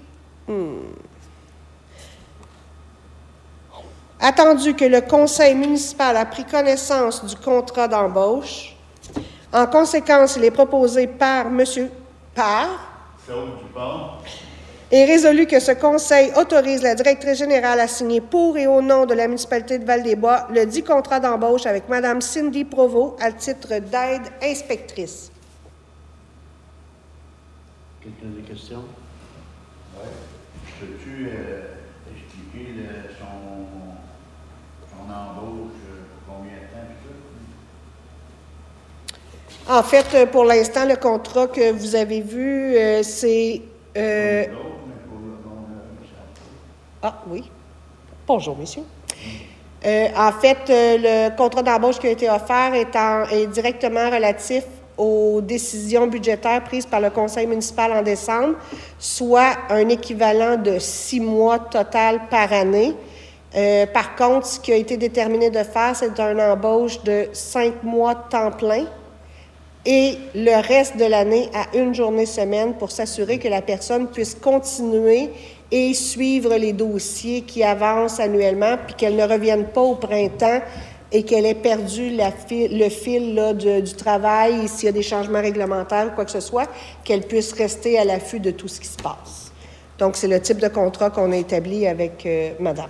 Attendu que le conseil municipal a pris connaissance du contrat d'embauche. En conséquence, il est proposé par M. par Claude Dupont. est résolu que ce Conseil autorise la directrice générale à signer pour et au nom de la municipalité de Val-des-Bois le dit contrat d'embauche avec Mme Cindy Provost à titre d'aide inspectrice. Quelqu'un a des questions? Oui. Peux-tu expliquer son embauche, combien de temps et tout? En fait, pour l'instant, le contrat que vous avez vu, c'est... Ah oui. Bonjour, messieurs. En fait, le contrat d'embauche qui a été offert est directement relatif aux décisions budgétaires prises par le conseil municipal en décembre, soit un équivalent de 6 mois total par année. Par contre, ce qui a été déterminé de faire, c'est une embauche de 5 mois temps plein et le reste de l'année à 1 journée semaine pour s'assurer que la personne puisse continuer et suivre les dossiers qui avancent annuellement, puis qu'elle ne revienne pas au printemps et qu'elle ait perdu le fil là, du travail, et s'il y a des changements réglementaires ou quoi que ce soit, qu'elle puisse rester à l'affût de tout ce qui se passe. Donc, c'est le type de contrat qu'on a établi avec Madame.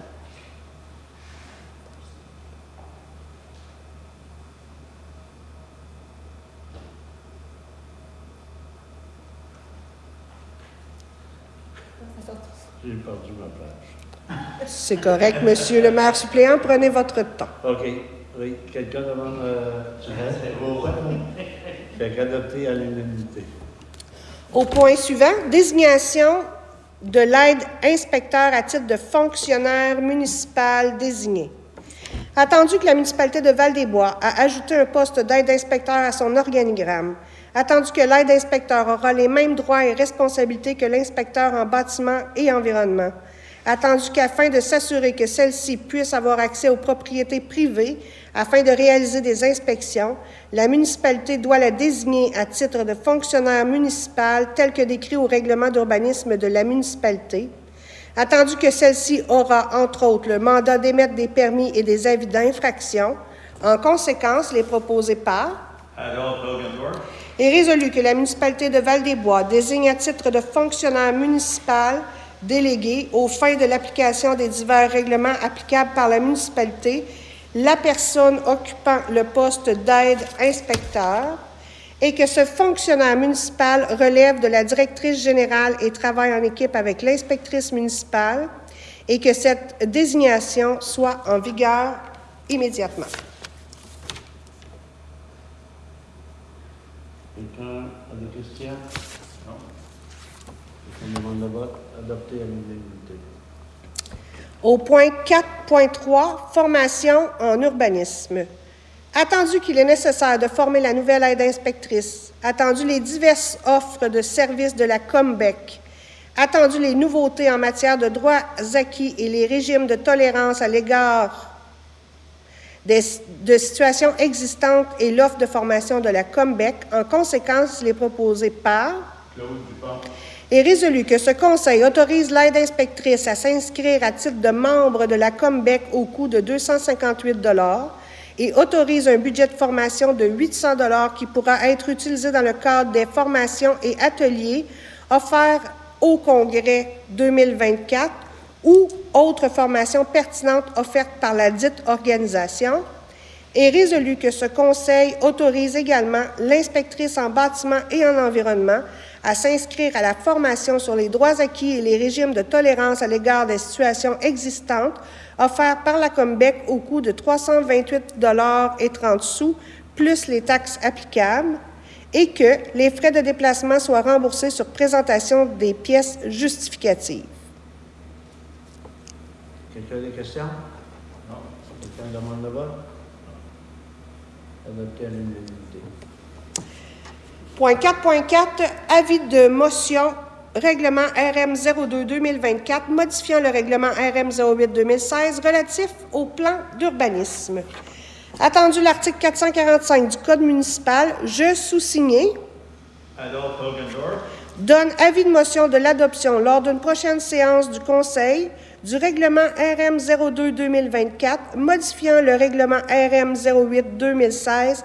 J'ai perdu ma place. C'est correct, Monsieur le maire suppléant, prenez votre temps. OK. Oui. Quelqu'un demande... C'est beau. Fait qu'adopter à l'unanimité. Au point suivant, désignation de l'aide inspecteur à titre de fonctionnaire municipal désigné. Attendu que la municipalité de Val-des-Bois a ajouté un poste d'aide inspecteur à son organigramme, attendu que l'aide inspecteur aura les mêmes droits et responsabilités que l'inspecteur en bâtiment et environnement, attendu qu'afin de s'assurer que celle-ci puisse avoir accès aux propriétés privées afin de réaliser des inspections, la municipalité doit la désigner à titre de fonctionnaire municipal tel que décrit au règlement d'urbanisme de la municipalité, attendu que celle-ci aura, entre autres, le mandat d'émettre des permis et des avis d'infraction. En conséquence, les proposés par Adolphe Hogendorf. est résolu que la municipalité de Val-des-Bois désigne à titre de fonctionnaire municipal délégué aux fins de l'application des divers règlements applicables par la municipalité la personne occupant le poste d'aide inspecteur et que ce fonctionnaire municipal relève de la directrice générale et travaille en équipe avec l'inspectrice municipale et que cette désignation soit en vigueur immédiatement. Quelqu'un a des questions? Non. Quelqu'un demande le vote? Adopter à l'unanimité. Au point 4.3, formation en urbanisme. Attendu qu'il est nécessaire de former la nouvelle aide inspectrice, attendu les diverses offres de services de la Combec, attendu les nouveautés en matière de droits acquis et les régimes de tolérance à l'égard de situations existantes et l'offre de formation de la Combec, en conséquence, les proposés par Claude Dupont. est résolu que ce Conseil autorise l'aide inspectrice à s'inscrire à titre de membre de la Combec au coût de 258 $ et autorise un budget de formation de 800 $ qui pourra être utilisé dans le cadre des formations et ateliers offerts au Congrès 2024 ou autres formations pertinentes offertes par la dite organisation. Est résolu que ce Conseil autorise également l'inspectrice en bâtiment et en environnement à s'inscrire à la formation sur les droits acquis et les régimes de tolérance à l'égard des situations existantes offerts par la Combec au coût de 328,30 $ plus les taxes applicables et que les frais de déplacement soient remboursés sur présentation des pièces justificatives. Quelqu'un a des questions? Non. Quelqu'un demande le vote? Adopter à l'unanimité. Point 4.4, avis de motion, règlement RM 02-2024, modifiant le règlement RM 08-2016 relatif au plan d'urbanisme. Attendu l'article 445 du Code municipal, je sous-signé Adolphe Hogendorf. donne avis de motion de l'adoption lors d'une prochaine séance du Conseil du règlement RM 02-2024, modifiant le règlement RM 08-2016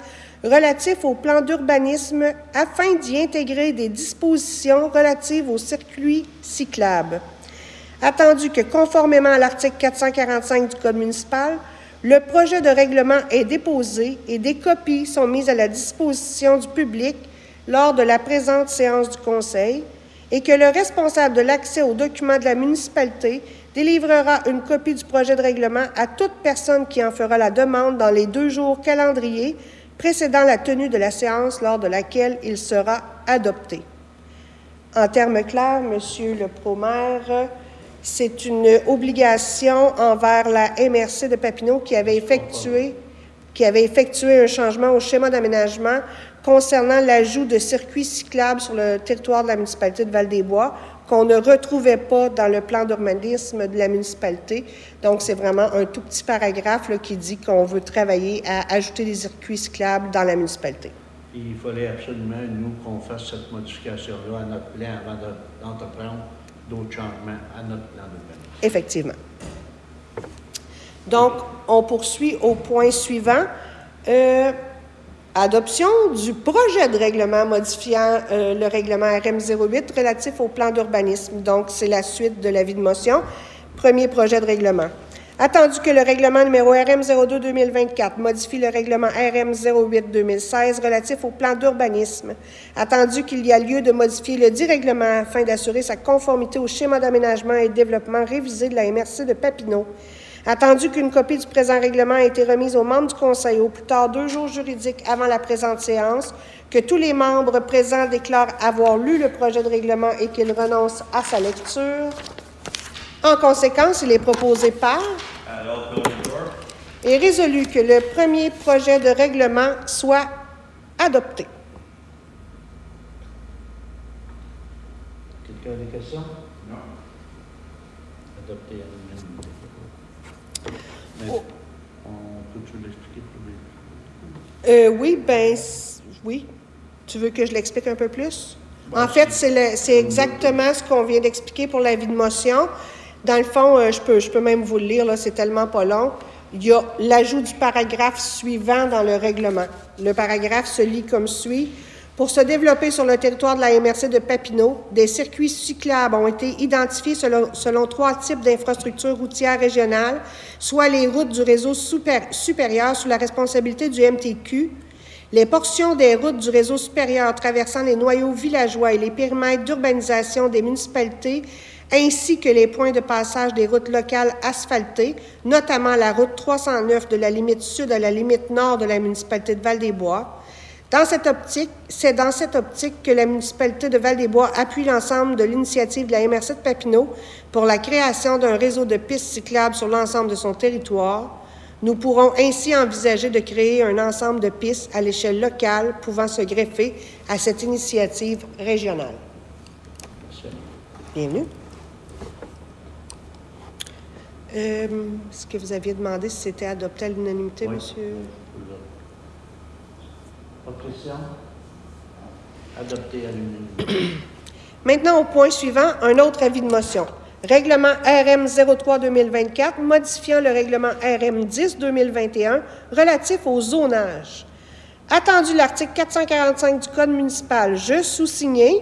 relatif au plan d'urbanisme afin d'y intégrer des dispositions relatives aux circuits cyclables. Attendu que, conformément à l'article 445 du Code municipal, le projet de règlement est déposé et des copies sont mises à la disposition du public lors de la présente séance du Conseil et que le responsable de l'accès aux documents de la municipalité délivrera une copie du projet de règlement à toute personne qui en fera la demande dans les 2 jours calendriers précédant la tenue de la séance lors de laquelle il sera adopté. En termes clairs, Monsieur le Pro-maire, c'est une obligation envers la MRC de Papineau qui avait effectué un changement au schéma d'aménagement concernant l'ajout de circuits cyclables sur le territoire de la municipalité de Val-des-Bois qu'on ne retrouvait pas dans le plan d'urbanisme de la municipalité. Donc, c'est vraiment un tout petit paragraphe là, qui dit qu'on veut travailler à ajouter des circuits cyclables dans la municipalité. Il fallait absolument, nous, qu'on fasse cette modification-là à notre plan avant d'entreprendre d'autres changements à notre plan d'urbanisme. Effectivement. Donc, on poursuit au point suivant. Adoption du projet de règlement modifiant le règlement RM 08 relatif au plan d'urbanisme. Donc, c'est la suite de l'avis de motion. Premier projet de règlement. Attendu que le règlement numéro RM 02-2024 modifie le règlement RM 08-2016 relatif au plan d'urbanisme. Attendu qu'il y a lieu de modifier le dit règlement afin d'assurer sa conformité au schéma d'aménagement et de développement révisé de la MRC de Papineau. Attendu qu'une copie du présent règlement a été remise aux membres du Conseil au plus tard 2 jours juridiques avant la présente séance, que tous les membres présents déclarent avoir lu le projet de règlement et qu'ils renoncent à sa lecture. En conséquence, il est proposé par et résolu que le premier projet de règlement soit adopté. Quelqu'un a des questions? Non. Adopté à l'unanimité. Mais on peut-tu l'expliquer pour les... Oui. Tu veux que je l'explique un peu plus? En fait, c'est exactement ce qu'on vient d'expliquer pour l'avis de motion. Dans le fond, je peux même vous le lire, là, c'est tellement pas long. Il y a l'ajout du paragraphe suivant dans le règlement. Le paragraphe se lit comme suit. Pour se développer sur le territoire de la MRC de Papineau, des circuits cyclables ont été identifiés selon 3 types d'infrastructures routières régionales, soit les routes du réseau supérieur sous la responsabilité du MTQ, les portions des routes du réseau supérieur traversant les noyaux villageois et les périmètres d'urbanisation des municipalités, ainsi que les points de passage des routes locales asphaltées, notamment la route 309 de la limite sud à la limite nord de la municipalité de Val-des-Bois. C'est dans cette optique que la municipalité de Val-des-Bois appuie l'ensemble de l'initiative de la MRC de Papineau pour la création d'un réseau de pistes cyclables sur l'ensemble de son territoire. Nous pourrons ainsi envisager de créer un ensemble de pistes à l'échelle locale pouvant se greffer à cette initiative régionale. Merci. Bienvenue. Ce que vous aviez demandé, si c'était adopté à l'unanimité, Oui. monsieur? Pas de question? Adopté à l'unanimité. Maintenant, au point suivant, un autre avis de motion. Règlement RM 03-2024 modifiant le règlement RM 10-2021 relatif au zonage. Attendu l'article 445 du Code municipal, je sous-signé.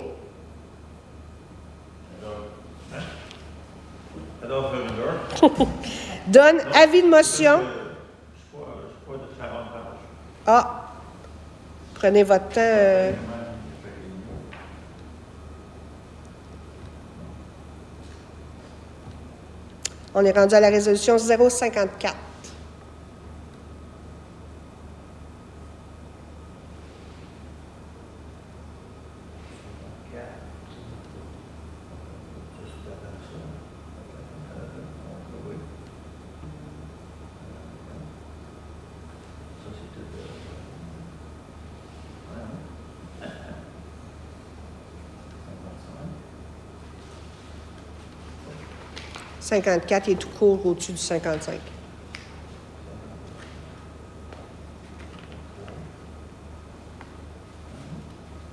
Adolphe Hogendorf. Donne avis de motion. C'est pas de très bonne page. Ah, prenez votre temps. On est rendu à la résolution 054. Ça, c'était 54, il est tout court au-dessus du 55.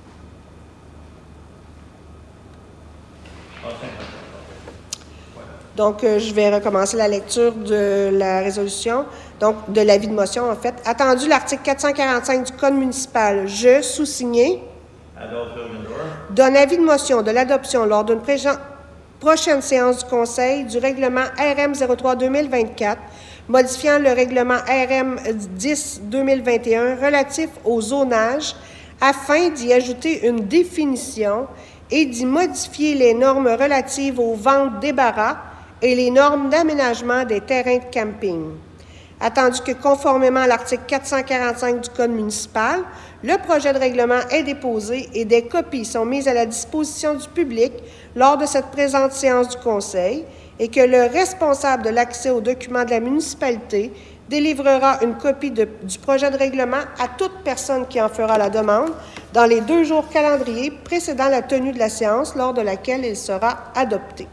Ah, 55, ok. Voilà. Donc, je vais recommencer la lecture de la résolution, donc de l'avis de motion, en fait. Attendu l'article 445 du Code municipal, je, sous-signé, Adolphe Hilgendorf, donne avis de motion de l'adoption lors d'une prochaine séance du Conseil du règlement RM 03-2024, modifiant le règlement RM 10-2021 relatif au zonage afin d'y ajouter une définition et d'y modifier les normes relatives aux ventes débarras et les normes d'aménagement des terrains de camping. Attendu que, conformément à l'article 445 du Code municipal, le projet de règlement est déposé et des copies sont mises à la disposition du public lors de cette présente séance du Conseil et que le responsable de l'accès aux documents de la municipalité délivrera une copie du projet de règlement à toute personne qui en fera la demande dans les 2 jours calendriers précédant la tenue de la séance lors de laquelle il sera adopté.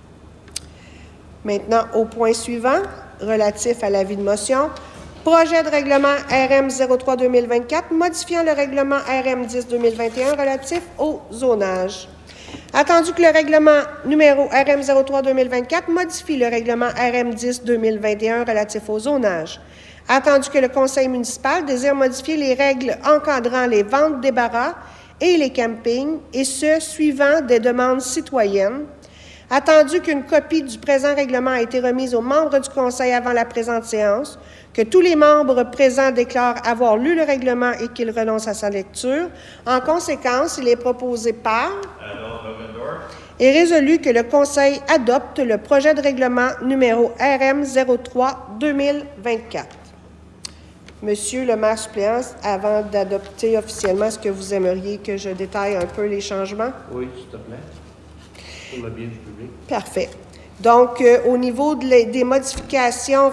Maintenant, au point suivant, relatif à l'avis de motion, projet de règlement RM 03-2024 modifiant le règlement RM 10-2021 relatif au zonage. Attendu que le règlement numéro RM 03-2024 modifie le règlement RM 10-2021 relatif au zonage. Attendu que le Conseil municipal désire modifier les règles encadrant les ventes débarras et les campings, et ce, suivant des demandes citoyennes. Attendu qu'une copie du présent règlement a été remise aux membres du Conseil avant la présente séance, que tous les membres présents déclarent avoir lu le règlement et qu'ils renoncent à sa lecture. En conséquence, il est proposé par Adolphe Hilgendorf, et résolu que le Conseil adopte le projet de règlement numéro RM 03-2024. Monsieur le maire suppléant, avant d'adopter officiellement, est-ce que vous aimeriez que je détaille un peu les changements? Oui, s'il te plaît. Pour le bien du public. Parfait. Donc, au niveau des modifications,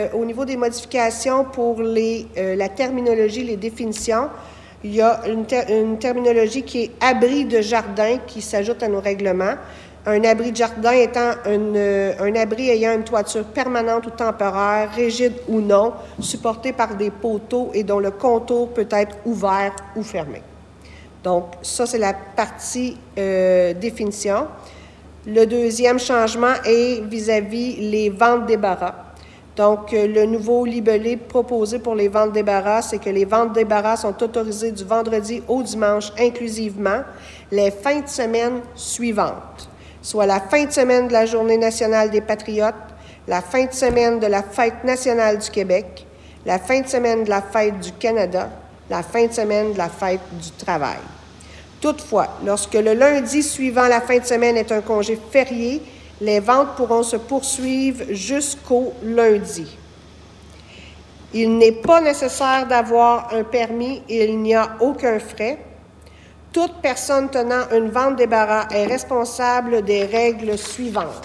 pour la terminologie, les définitions, il y a une terminologie qui est abri de jardin qui s'ajoute à nos règlements. Un abri de jardin étant un abri ayant une toiture permanente ou temporaire, rigide ou non, supporté par des poteaux et dont le contour peut être ouvert ou fermé. Donc, ça, c'est la partie définition. Le deuxième changement est vis-à-vis les ventes débarras. Donc, le nouveau libellé proposé pour les ventes débarras, c'est que les ventes débarras sont autorisées du vendredi au dimanche inclusivement les fins de semaine suivantes, soit la fin de semaine de la Journée nationale des Patriotes, la fin de semaine de la Fête nationale du Québec, la fin de semaine de la Fête du Canada, la fin de semaine de la Fête du travail. Toutefois, lorsque le lundi suivant la fin de semaine est un congé férié, les ventes pourront se poursuivre jusqu'au lundi. Il n'est pas nécessaire d'avoir un permis et il n'y a aucun frais. Toute personne tenant une vente débarras est responsable des règles suivantes.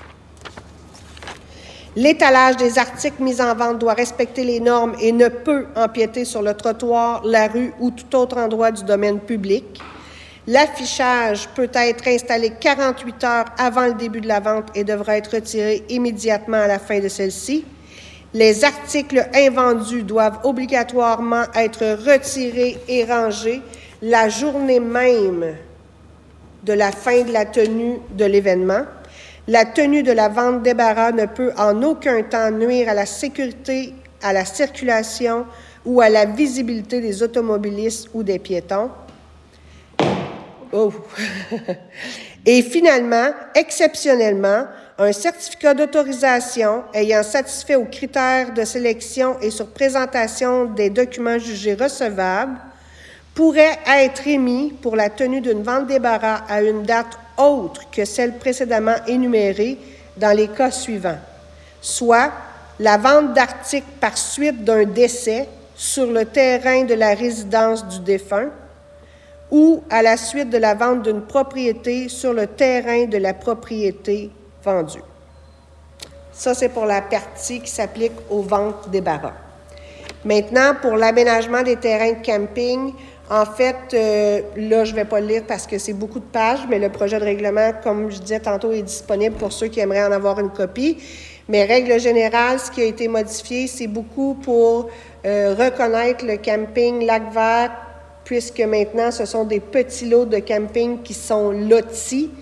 L'étalage des articles mis en vente doit respecter les normes et ne peut empiéter sur le trottoir, la rue ou tout autre endroit du domaine public. L'affichage peut être installé 48 heures avant le début de la vente et devra être retiré immédiatement à la fin de celle-ci. Les articles invendus doivent obligatoirement être retirés et rangés la journée même de la fin de la tenue de l'événement. La tenue de la vente débarras ne peut en aucun temps nuire à la sécurité, à la circulation ou à la visibilité des automobilistes ou des piétons. Oh. Et finalement, exceptionnellement, un certificat d'autorisation ayant satisfait aux critères de sélection et sur présentation des documents jugés recevables pourrait être émis pour la tenue d'une vente débarras à une date autre que celle précédemment énumérée dans les cas suivants, soit la vente d'articles par suite d'un décès sur le terrain de la résidence du défunt, ou à la suite de la vente d'une propriété sur le terrain de la propriété vendue. Ça, c'est pour la partie qui s'applique aux ventes débarras. Maintenant, pour l'aménagement des terrains de camping, en fait, là, je ne vais pas le lire parce que c'est beaucoup de pages, mais le projet de règlement, comme je disais tantôt, est disponible pour ceux qui aimeraient en avoir une copie. Mais règle générale, ce qui a été modifié, c'est beaucoup pour reconnaître le camping Lac-Vert, puisque maintenant, ce sont des petits lots de camping qui sont lotis.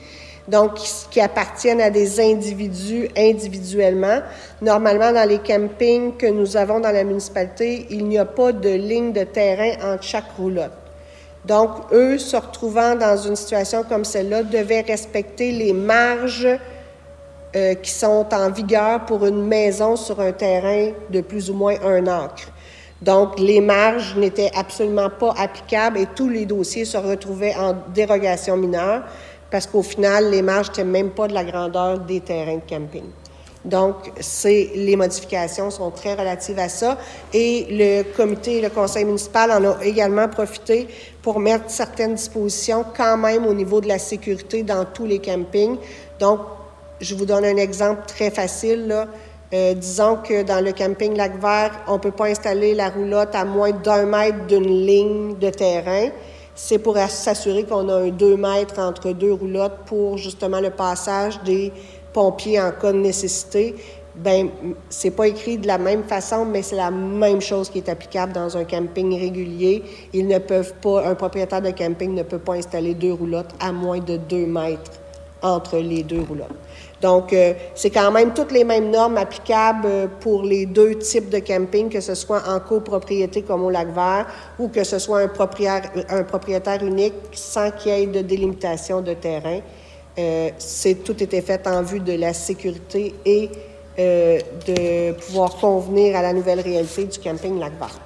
donc qui appartiennent à des individus individuellement. Normalement, dans les campings que nous avons dans la municipalité, il n'y a pas de ligne de terrain entre chaque roulotte. Donc, eux, se retrouvant dans une situation comme celle-là, devaient respecter les marges qui sont en vigueur pour une maison sur un terrain de plus ou moins 1 acre. Donc, les marges n'étaient absolument pas applicables et tous les dossiers se retrouvaient en dérogation mineure parce qu'au final, les marges n'étaient même pas de la grandeur des terrains de camping. Donc, les modifications sont très relatives à ça et le comité et le conseil municipal en ont également profité pour mettre certaines dispositions quand même au niveau de la sécurité dans tous les campings. Donc, je vous donne un exemple très facile, là. Disons que dans le camping Lac-Vert, on ne peut pas installer la roulotte à moins d'1 mètre d'une ligne de terrain. C'est pour s'assurer qu'on a un 2 mètres entre 2 roulottes pour justement le passage des pompiers en cas de nécessité. Bien, c'est pas écrit de la même façon, mais c'est la même chose qui est applicable dans un camping régulier. Ils ne peuvent pas, un propriétaire de camping ne peut pas installer 2 roulottes à moins de 2 mètres entre les 2 roulottes. Donc, c'est quand même toutes les mêmes normes applicables pour les 2 types de camping, que ce soit en copropriété comme au Lac-Vert ou que ce soit un propriétaire unique sans qu'il y ait de délimitation de terrain. Tout était fait en vue de la sécurité et de pouvoir convenir à la nouvelle réalité du camping Lac-Vert.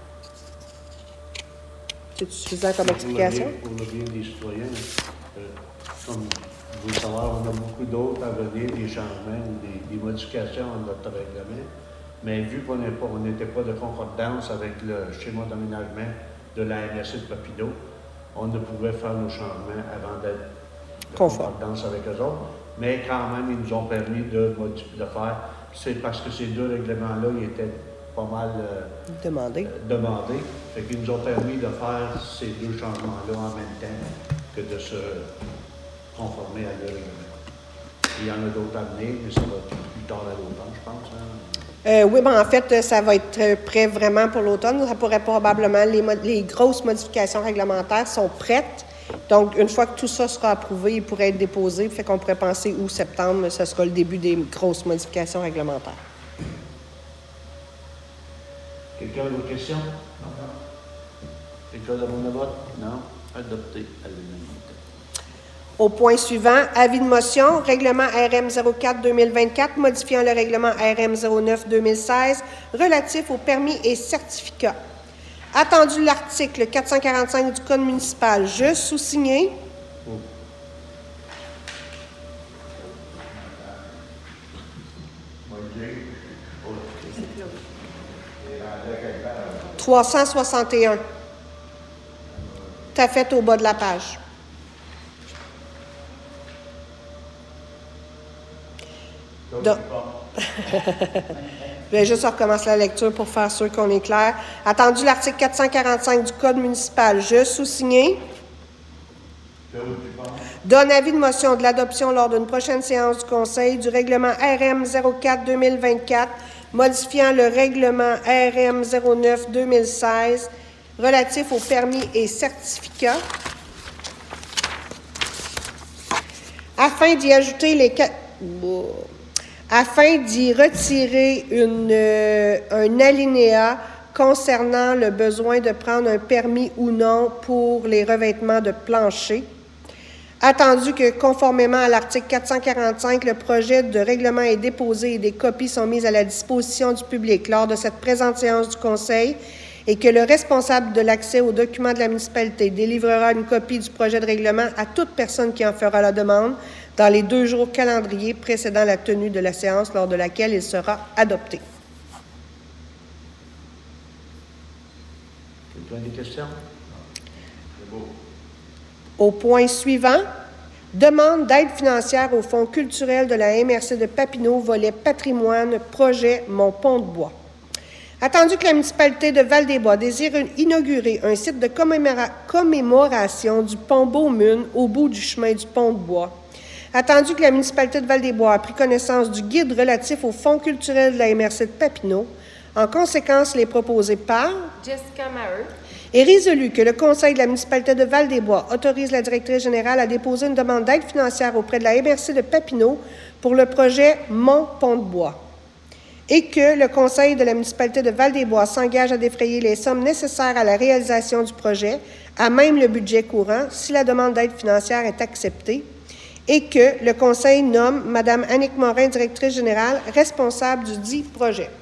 C'est suffisant comme explication? Pour le bien des citoyens, comme vous le savez, on a beaucoup d'autres à venir, des changements ou des modifications à notre règlement. Mais vu qu'on n'était pas de concordance avec le schéma d'aménagement de la MRC de Papineau, on ne pouvait faire nos changements avant d'être de concordance avec eux autres. Mais quand même, ils nous ont permis de faire. C'est parce que ces 2 règlements-là, ils étaient pas mal demandés. Fait qu'ils nous ont permis de faire ces 2 changements-là en même temps que de se conformer à leur règlement. Il y en a d'autres à venir, mais ça va être plus tard à l'automne, je pense. Hein? Oui, bien en fait, ça va être prêt vraiment pour l'automne. Ça pourrait probablement, les grosses modifications réglementaires sont prêtes. Donc, une fois que tout ça sera approuvé, il pourrait être déposé. Fait qu'on pourrait penser août-septembre, ce sera le début des grosses modifications réglementaires. Quelqu'un a d'autres questions? Non. Quelqu'un demande le vote? Non. Adopté à l'unanimité. Au point suivant, avis de motion, règlement RM 04-2024, modifiant le règlement RM 09-2016 relatif aux permis et certificats. Attendu l'article 445 du Code municipal, je sous-signé. Oh. « 361. T'as fait au bas de la page. Donc, je vais juste recommencer la lecture pour faire sûr qu'on est clair. Attendu l'article 445 du Code municipal, je sous-signé. Donne avis de motion de l'adoption lors d'une prochaine séance du Conseil du règlement RM 04-2024, modifiant le règlement RM 09-2016 relatif aux permis et certificats, afin d'y ajouter afin d'y retirer un alinéa concernant le besoin de prendre un permis ou non pour les revêtements de plancher. Attendu que, conformément à l'article 445, le projet de règlement est déposé et des copies sont mises à la disposition du public lors de cette présente séance du Conseil et que le responsable de l'accès aux documents de la municipalité délivrera une copie du projet de règlement à toute personne qui en fera la demande dans les 2 jours calendriers précédant la tenue de la séance lors de laquelle il sera adopté. Quelqu'un a des questions? C'est beau. Au point suivant, demande d'aide financière au Fonds culturel de la MRC de Papineau, volet patrimoine, projet Mon Pont de Bois. Attendu que la municipalité de Val-des-Bois désire inaugurer un site de commémoration du pont Beaumune au bout du chemin du Pont de Bois. Attendu que la municipalité de Val-des-Bois a pris connaissance du guide relatif au Fonds culturel de la MRC de Papineau, en conséquence, les proposés par Jessica Maheu Est résolu que le Conseil de la municipalité de Val-des-Bois autorise la directrice générale à déposer une demande d'aide financière auprès de la MRC de Papineau pour le projet Mont-Pont-de-Bois et que le Conseil de la municipalité de Val-des-Bois s'engage à défrayer les sommes nécessaires à la réalisation du projet, à même le budget courant, si la demande d'aide financière est acceptée, et que le Conseil nomme Mme Annick Morin, directrice générale, responsable du dit projet.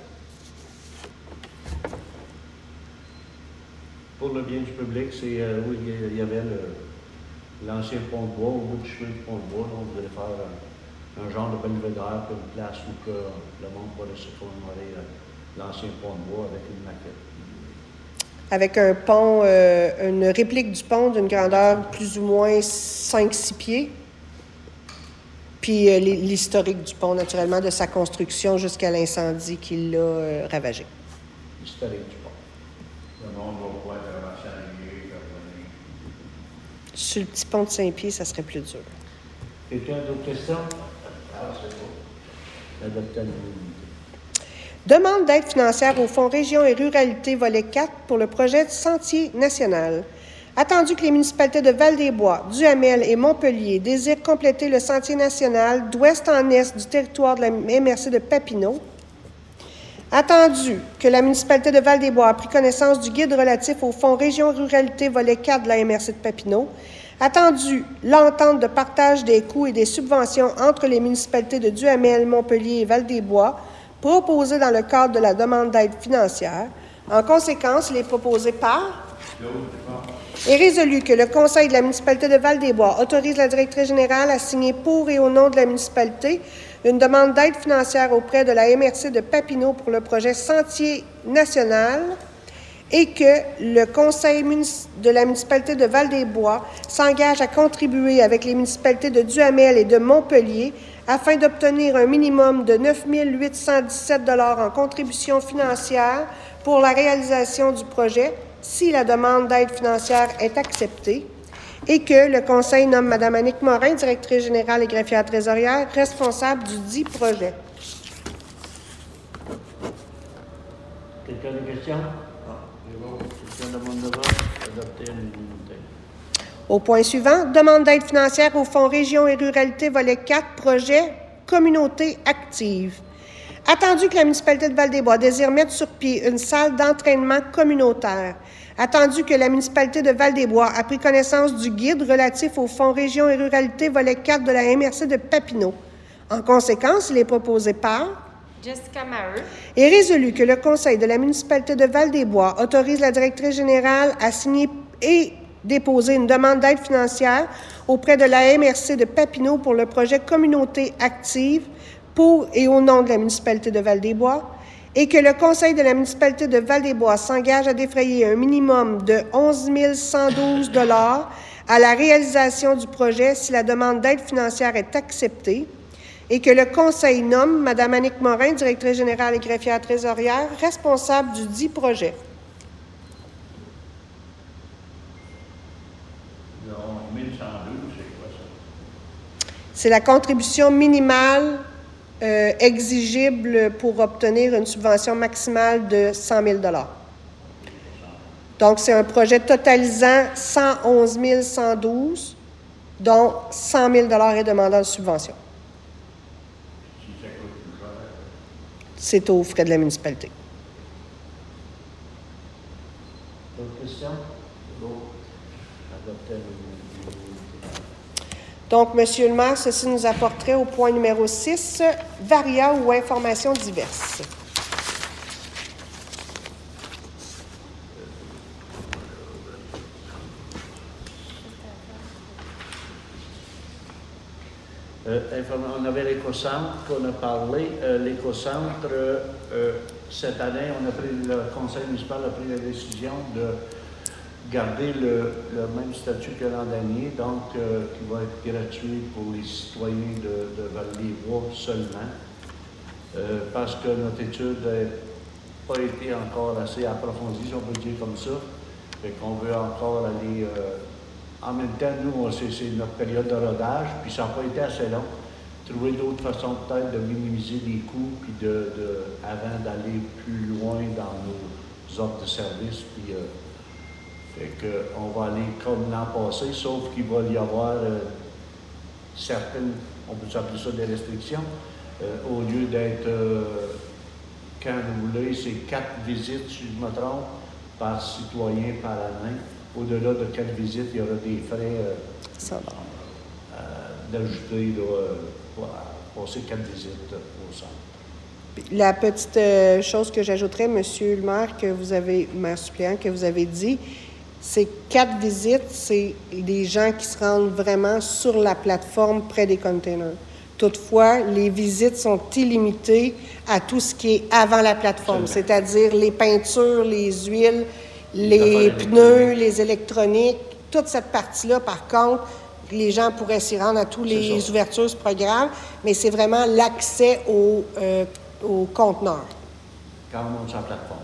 Pour le bien du public, c'est où il y avait l'ancien pont de bois, au bout du chemin du pont de bois. Donc, vous allez faire un genre de belvédère, puis une place où que le monde pourrait se commémorer l'ancien pont de bois avec une maquette. Avec un pont, une réplique du pont d'une grandeur plus ou moins 5-6 pieds. Puis l'historique du pont, naturellement, de sa construction jusqu'à l'incendie qui l'a ravagé. L'historique du pont. Le monde va pouvoir traverser la rivière et revenir. Sur le petit pont de Saint-Pierre, ça serait plus dur. Quelqu'un d'autres questions? Ah, c'est beau. Adopter l'unanimité. Demande d'aide financière au Fonds Région et Ruralité, volet 4, pour le projet de Sentier national. Attendu que les municipalités de Val-des-Bois, Duhamel et Montpellier désirent compléter le Sentier national d'ouest en est du territoire de la MRC de Papineau. Attendu que la municipalité de Val-des-Bois a pris connaissance du guide relatif au Fonds Région Ruralité, volet 4 de la MRC de Papineau. Attendu l'entente de partage des coûts et des subventions entre les municipalités de Duhamel, Montpellier et Val-des-Bois, proposée dans le cadre de la demande d'aide financière. En conséquence, il est proposé par... Est résolu que le Conseil de la municipalité de Val-des-Bois autorise la directrice générale à signer pour et au nom de la municipalité une demande d'aide financière auprès de la MRC de Papineau pour le projet Sentier national et que le Conseil de la municipalité de Val-des-Bois s'engage à contribuer avec les municipalités de Duhamel et de Montpellier afin d'obtenir un minimum de 9 817 $ en contribution financière pour la réalisation du projet si la demande d'aide financière est acceptée, et que le Conseil nomme Mme Annick Morin, directrice générale et greffière trésorière, responsable du dit projet. Quelqu'un de questions? C'est beau. Quelqu'un demande de vote? Adopter l'unanimité. Au point suivant, demande d'aide financière au Fonds Région et Ruralité, volet 4, projet Communauté active. Attendu que la municipalité de Val-des-Bois désire mettre sur pied une salle d'entraînement communautaire. Attendu que la municipalité de Val-des-Bois a pris connaissance du guide relatif au Fonds Région et Ruralité, volet 4 de la MRC de Papineau. En conséquence, il est proposé par... Jessica Maheu. Est résolu que le Conseil de la municipalité de Val-des-Bois autorise la directrice générale à signer et déposer une demande d'aide financière auprès de la MRC de Papineau pour le projet Communauté active pour et au nom de la municipalité de Val-des-Bois, et que le Conseil de la municipalité de Val-des-Bois s'engage à défrayer un minimum de 11 112 $ à la réalisation du projet si la demande d'aide financière est acceptée, et que le Conseil nomme Mme Annick Morin, directrice générale et greffière trésorière, responsable du dit projet. Le 11 112, c'est quoi ça? C'est la contribution minimale exigible pour obtenir une subvention maximale de 100 000 $. Donc, c'est un projet totalisant 111 112, dont 100 000 $ est demandé en subvention. Si ça coûte plus cher. C'est aux frais de la municipalité. D'autres questions? Bon. Adopter l'unanimité. Donc, Monsieur le maire, ceci nous apporterait au point numéro 6, varia ou informations diverses. On avait l'éco-centre qu'on a parlé. L'éco-centre, cette année, le conseil municipal a pris la décision de garder le même statut que l'an dernier, donc qui va être gratuit pour les citoyens de Val-des-Bois seulement, parce que notre étude n'a pas été encore assez approfondie, si on peut dire comme ça. Fait qu'on veut encore aller... en même temps, nous, c'est notre période de rodage, puis ça n'a pas été assez long. Trouver d'autres façons peut-être de minimiser les coûts, puis avant d'aller plus loin dans nos offres de services, puis Fait qu'on va aller comme l'an passé, sauf qu'il va y avoir certaines, on peut appeler ça des restrictions. Au lieu d'être, quand vous voulez, c'est 4 visites, si je me trompe, par citoyen par année. Au-delà de 4 visites, il y aura des frais d'ajouter pour passer 4 visites au centre. La petite chose que j'ajouterais, Monsieur le maire, maire suppléant, que vous avez dit, c'est 4 visites, c'est des gens qui se rendent vraiment sur la plateforme près des containers. Toutefois, les visites sont illimitées à tout ce qui est avant la plateforme, c'est-à-dire les peintures, les huiles, les pneus, les électroniques, toute cette partie-là, par contre, les gens pourraient s'y rendre à tous les ouvertures, c'est pas grave, mais c'est vraiment l'accès aux conteneurs. Quand on monte sur la plateforme.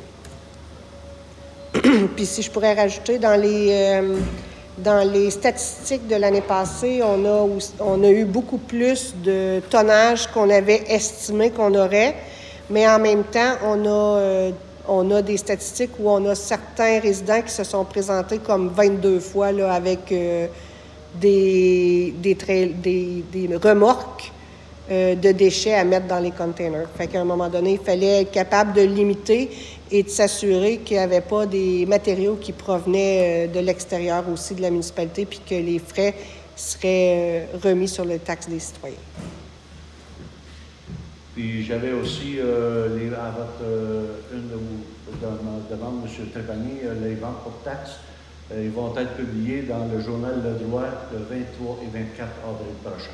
Oui. Puis si je pourrais rajouter, dans les statistiques de l'année passée, on a eu beaucoup plus de tonnage qu'on avait estimé qu'on aurait, mais en même temps, on a des statistiques où on a certains résidents qui se sont présentés comme 22 fois là, avec des remorques de déchets à mettre dans les containers. Fait qu'à un moment donné, il fallait être capable de limiter et de s'assurer qu'il n'y avait pas des matériaux qui provenaient de l'extérieur aussi de la municipalité, puis que les frais seraient remis sur les taxes des citoyens. Puis j'avais aussi, à votre, une de vos demandes, M. Trépanier, les ventes pour taxes, ils vont être publiés dans le journal Le Droit le 23 et 24 avril prochain.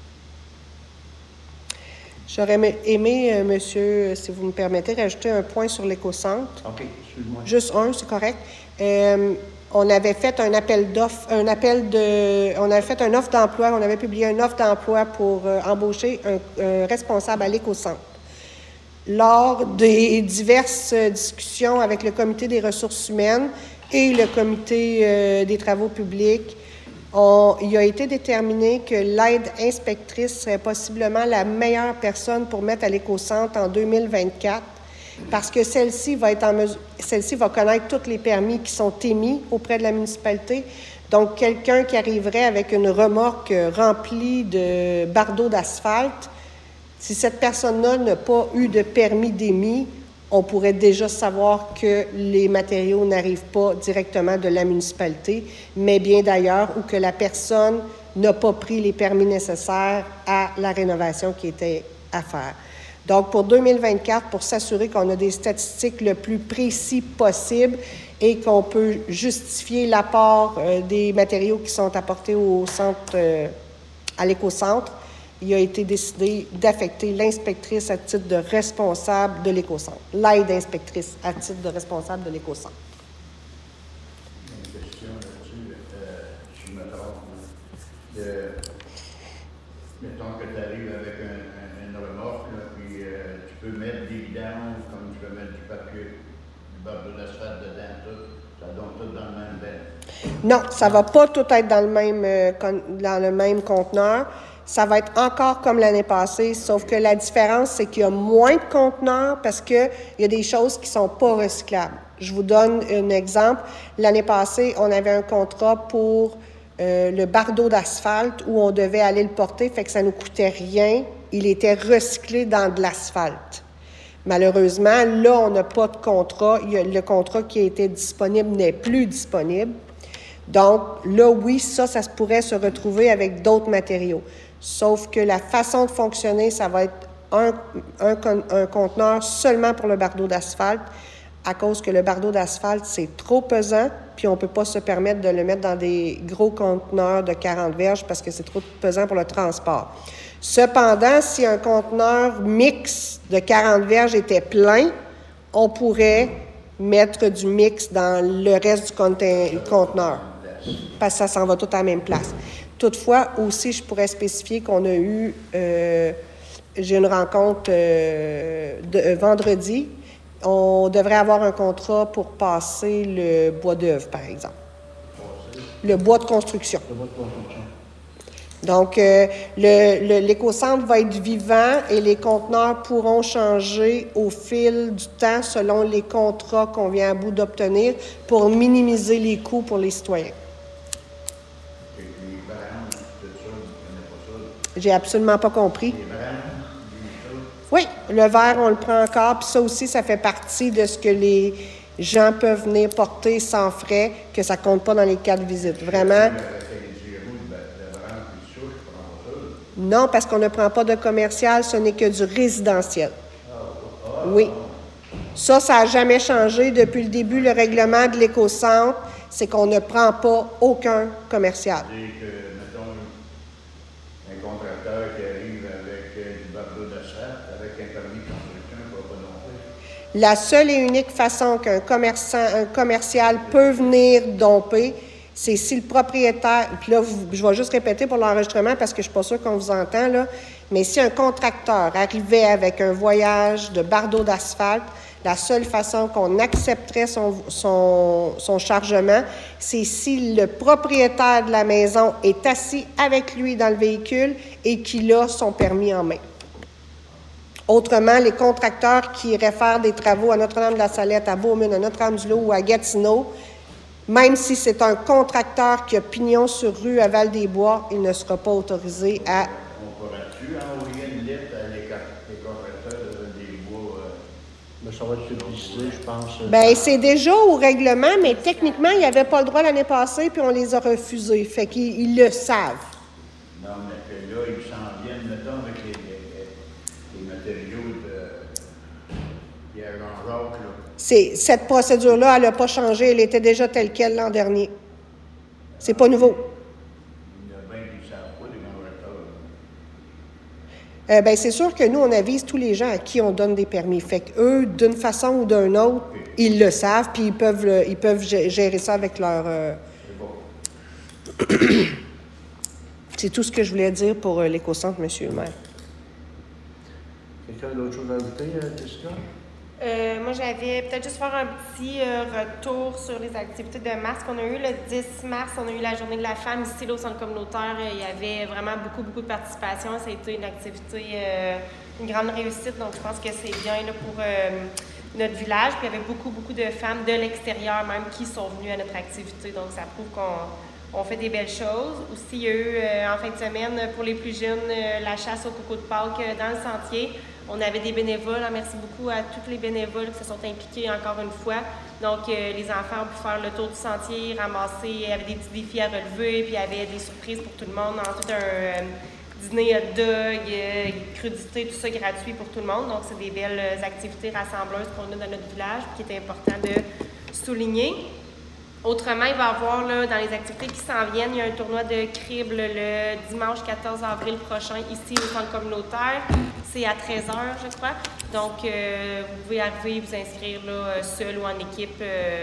J'aurais aimé, monsieur, si vous me permettez, rajouter un point sur l'éco-centre. OK, excuse-moi. Juste un, c'est correct. On avait fait un appel d'offres, on avait fait une offre d'emploi, on avait publié une offre d'emploi pour embaucher un responsable à l'éco-centre. Lors des diverses discussions avec le comité des ressources humaines et le comité des travaux publics, il a été déterminé que l'aide inspectrice serait possiblement la meilleure personne pour mettre à l'éco-centre en 2024, parce que celle-ci va connaître tous les permis qui sont émis auprès de la municipalité. Donc, quelqu'un qui arriverait avec une remorque remplie de bardeaux d'asphalte, si cette personne-là n'a pas eu de permis d'émis, on pourrait déjà savoir que les matériaux n'arrivent pas directement de la municipalité, mais bien d'ailleurs, ou que la personne n'a pas pris les permis nécessaires à la rénovation qui était à faire. Donc, pour 2024, pour s'assurer qu'on a des statistiques le plus précis possible et qu'on peut justifier l'apport des matériaux qui sont apportés au centre, à l'éco-centre, il a été décidé d'affecter l'inspectrice à titre de responsable de l'éco-centre, l'aide inspectrice à titre de responsable de l'éco-centre. Une question là-dessus, si je me trompe. Mettons que tu arrives avec une remorque, là, puis tu peux mettre des vidanges, comme tu peux mettre du papier, du bardeau d'asphalte dedans, tout. Ça donne tout dans le même bain. Non, ça ne va pas tout être dans le même conteneur. Ça va être encore comme l'année passée, sauf que la différence, c'est qu'il y a moins de conteneurs parce qu'il y a des choses qui ne sont pas recyclables. Je vous donne un exemple. L'année passée, on avait un contrat pour le bardeau d'asphalte où on devait aller le porter, fait que ça ne nous coûtait rien. Il était recyclé dans de l'asphalte. Malheureusement, là, on n'a pas de contrat. Le contrat qui était disponible n'est plus disponible. Donc, là, oui, ça se pourrait se retrouver avec d'autres matériaux. Sauf que la façon de fonctionner, ça va être un conteneur seulement pour le bardeau d'asphalte, à cause que le bardeau d'asphalte, c'est trop pesant, puis on ne peut pas se permettre de le mettre dans des gros conteneurs de 40 verges parce que c'est trop pesant pour le transport. Cependant, si un conteneur mix de 40 verges était plein, on pourrait mettre du mix dans le reste du conteneur, parce que ça s'en va tout à la même place. Toutefois, aussi, je pourrais spécifier qu'on a eu, j'ai une rencontre vendredi, on devrait avoir un contrat pour passer le bois d'œuvre, par exemple. Le bois de construction. Le bois de construction. Donc, l'écocentre va être vivant et les conteneurs pourront changer au fil du temps selon les contrats qu'on vient à bout d'obtenir pour minimiser les coûts pour les citoyens. Et les branches, tout ça, vous ne prenez pas ça. J'ai absolument pas compris. Les branches, ça. Oui, le verre, on le prend encore, puis ça aussi, ça fait partie de ce que les gens peuvent venir porter sans frais, que ça compte pas dans les 4 visites. Vraiment, non, parce qu'on ne prend pas de commercial, ce n'est que du résidentiel. Oui. Ça n'a jamais changé depuis le début. Le règlement de l'écocentre, c'est qu'on ne prend pas aucun commercial. C'est-à-dire que, mettons, un contracteur qui arrive avec du bardeau d'asphalte, avec un permis de construction, il ne va pas non plus. La seule et unique façon qu'un commercial peut venir domper, c'est si le propriétaire, puis là, je vais juste répéter pour l'enregistrement parce que je ne suis pas sûre qu'on vous entend, là, mais si un contracteur arrivait avec un voyage de bardeau d'asphalte, la seule façon qu'on accepterait son chargement, c'est si le propriétaire de la maison est assis avec lui dans le véhicule et qu'il a son permis en main. Autrement, les contracteurs qui iraient faire des travaux à Notre-Dame-de-la-Salette, à Beaumont, à Notre-Dame-du-Lot ou à Gatineau, même si c'est un contracteur qui a pignon sur rue à Val-des-Bois, il ne sera pas autorisé à... On pourrait-tu envoyer une lettre à les contracteurs de Val-des-Bois? Mais ça va être publicisé, je pense. Bien, c'est déjà au règlement, mais techniquement, ils n'avaient pas le droit l'année passée, puis on les a refusés. Fait qu'ils le savent. Non, mais que là, ils s'en viennent, mettons, avec les matériaux de Pierre-Jean-Jacques, là. Cette procédure-là, elle n'a pas changé. Elle était déjà telle quelle l'an dernier. C'est pas nouveau. Il y en a bien qui ne savent pas, les contracteurs. Bien, c'est sûr que nous, on avise tous les gens à qui on donne des permis. Fait qu'eux, d'une façon ou d'une autre, ils le savent, puis ils peuvent gérer ça avec leur... C'est bon. C'est tout ce que je voulais dire pour l'écocentre, monsieur le maire. Quelqu'un d'autre chose à ajouter, Jessica? Moi, j'avais peut-être juste faire un petit retour sur les activités de mars qu'on a eu. Le 10 mars, on a eu la Journée de la femme ici là, au centre communautaire. Il y avait vraiment beaucoup de participation. Ça a été une activité, une grande réussite. Donc, je pense que c'est bien là, pour notre village. Puis, il y avait beaucoup de femmes de l'extérieur même qui sont venues à notre activité. Donc, ça prouve qu'on fait des belles choses. Aussi, il y a eu en fin de semaine, pour les plus jeunes, la chasse au coco de Pâques dans le sentier. On avait des bénévoles. Merci beaucoup à tous les bénévoles qui se sont impliqués encore une fois. Donc, les enfants ont pu faire le tour du sentier, ramasser, il y avait des petits défis à relever, puis il y avait des surprises pour tout le monde. Ensuite, un dîner hot dog, crudité, tout ça gratuit pour tout le monde. Donc, c'est des belles activités rassembleuses qu'on a dans notre village, puis qui est important de souligner. Autrement, il va y avoir là, dans les activités qui s'en viennent, il y a un tournoi de crible le dimanche 14 avril prochain ici au centre communautaire. C'est à 13h, je crois. Donc, vous pouvez arriver et vous inscrire là, seul ou en équipe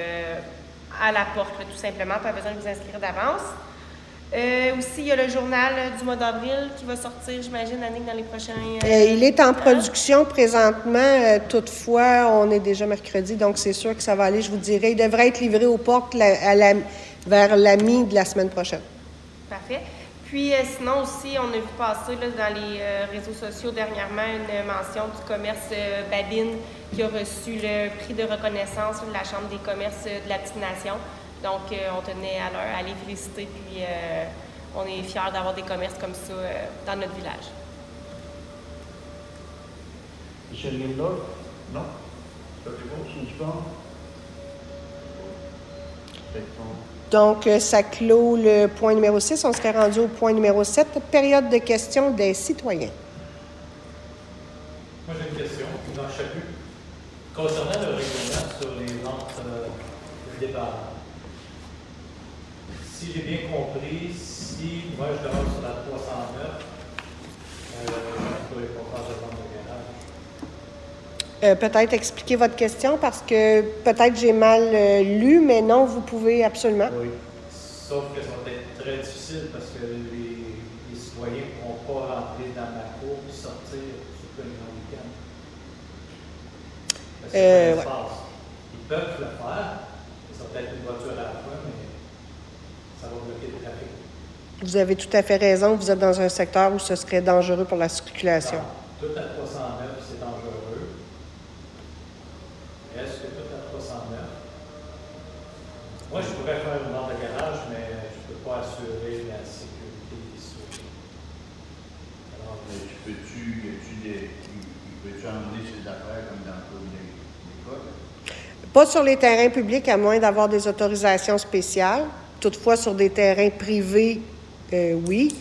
à la porte, là, tout simplement. Pas besoin de vous inscrire d'avance. Aussi, il y a le journal du mois d'avril qui va sortir, j'imagine, Annick, dans les prochains... il est en production présentement. Toutefois, on est déjà mercredi, donc c'est sûr que ça va aller, je vous dirais. Il devrait être livré aux portes vers la mi de la semaine prochaine. Parfait. Puis, sinon aussi, on a vu passer là, dans les réseaux sociaux dernièrement une mention du commerce Babine qui a reçu le prix de reconnaissance de la Chambre des commerces de la Petite Nation. Donc, on tenait à les féliciter, puis on est fiers d'avoir des commerces comme ça dans notre village. Michel Guimard? Non? Ça fait bon, Monsieur Dupont? Donc, ça clôt le point numéro 6. On serait rendu au point numéro 7, période de questions des citoyens. Moi, j'ai une question, dans chacun. Concernant le règlement sur les ventes de départ, si j'ai bien compris, si moi je demande sur la 309, je ne pourrais pas faire de vente de garage. Peut-être expliquer votre question parce que peut-être j'ai mal lu, mais non, vous pouvez absolument. Oui. Sauf que ça va être très difficile parce que les citoyens ne pourront pas rentrer dans ma cour et sortir sur le grand week-end. Parce que c'est pas l'espace. Ils peuvent le faire, ça va peut-être une voiture à la fois, mais ça va bloquer le trafic. Vous avez tout à fait raison. Vous êtes dans un secteur où ce serait dangereux pour la circulation. Tout à 309, c'est dangereux. Est-ce que tout à 309? Moi, je pourrais faire une vente de garage, mais je ne peux pas assurer la sécurité des citoyens. Alors, Mais peux-tu emmener ses affaires comme dans toute l'école? Pas sur les terrains publics, à moins d'avoir des autorisations spéciales. Toutefois, sur des terrains privés, oui.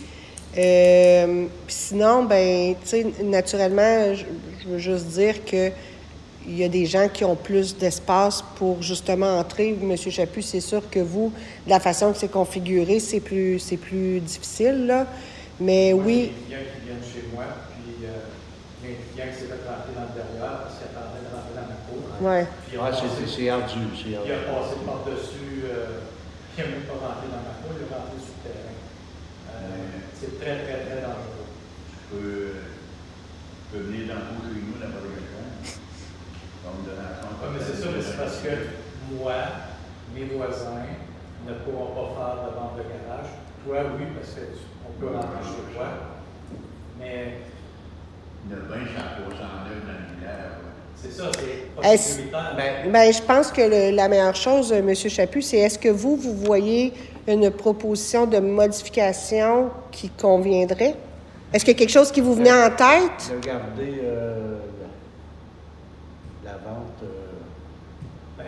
Sinon, ben, tu sais, naturellement, je veux juste dire que il y a des gens qui ont plus d'espace pour justement entrer. Monsieur Chaput, c'est sûr que vous, de la façon que c'est configuré, c'est plus difficile, là. Mais moi, oui. il y a des clients qui viennent chez moi, puis il y a un client qui s'est fait rentrer dans le derrière parce qu'il attendait de rentrer dans ma cour. Ouais. Puis Ah, c'est ardu, c'est il ardu. a passé par-dessus, il n'a même pas rentré dans ma cour, il est rentré sur le terrain. C'est très, très, très dangereux. Tu peux venir dans le cours chez nous, n'importe quel temps. Oui, mais c'est ça, mais c'est parce que moi, mes voisins ne pourront pas faire de vente de garage. Toi, oui, parce qu'on peut rentrer chez toi. Mais Il y en a bien 109 dans l'hiver. c'est ça, c'est pas sécuritaire. Ben, je pense que la meilleure chose, M. Chaput, c'est est-ce que vous voyez une proposition de modification qui conviendrait? Est-ce qu'il y a quelque chose qui vous venait en tête? De garder la vente. Ben,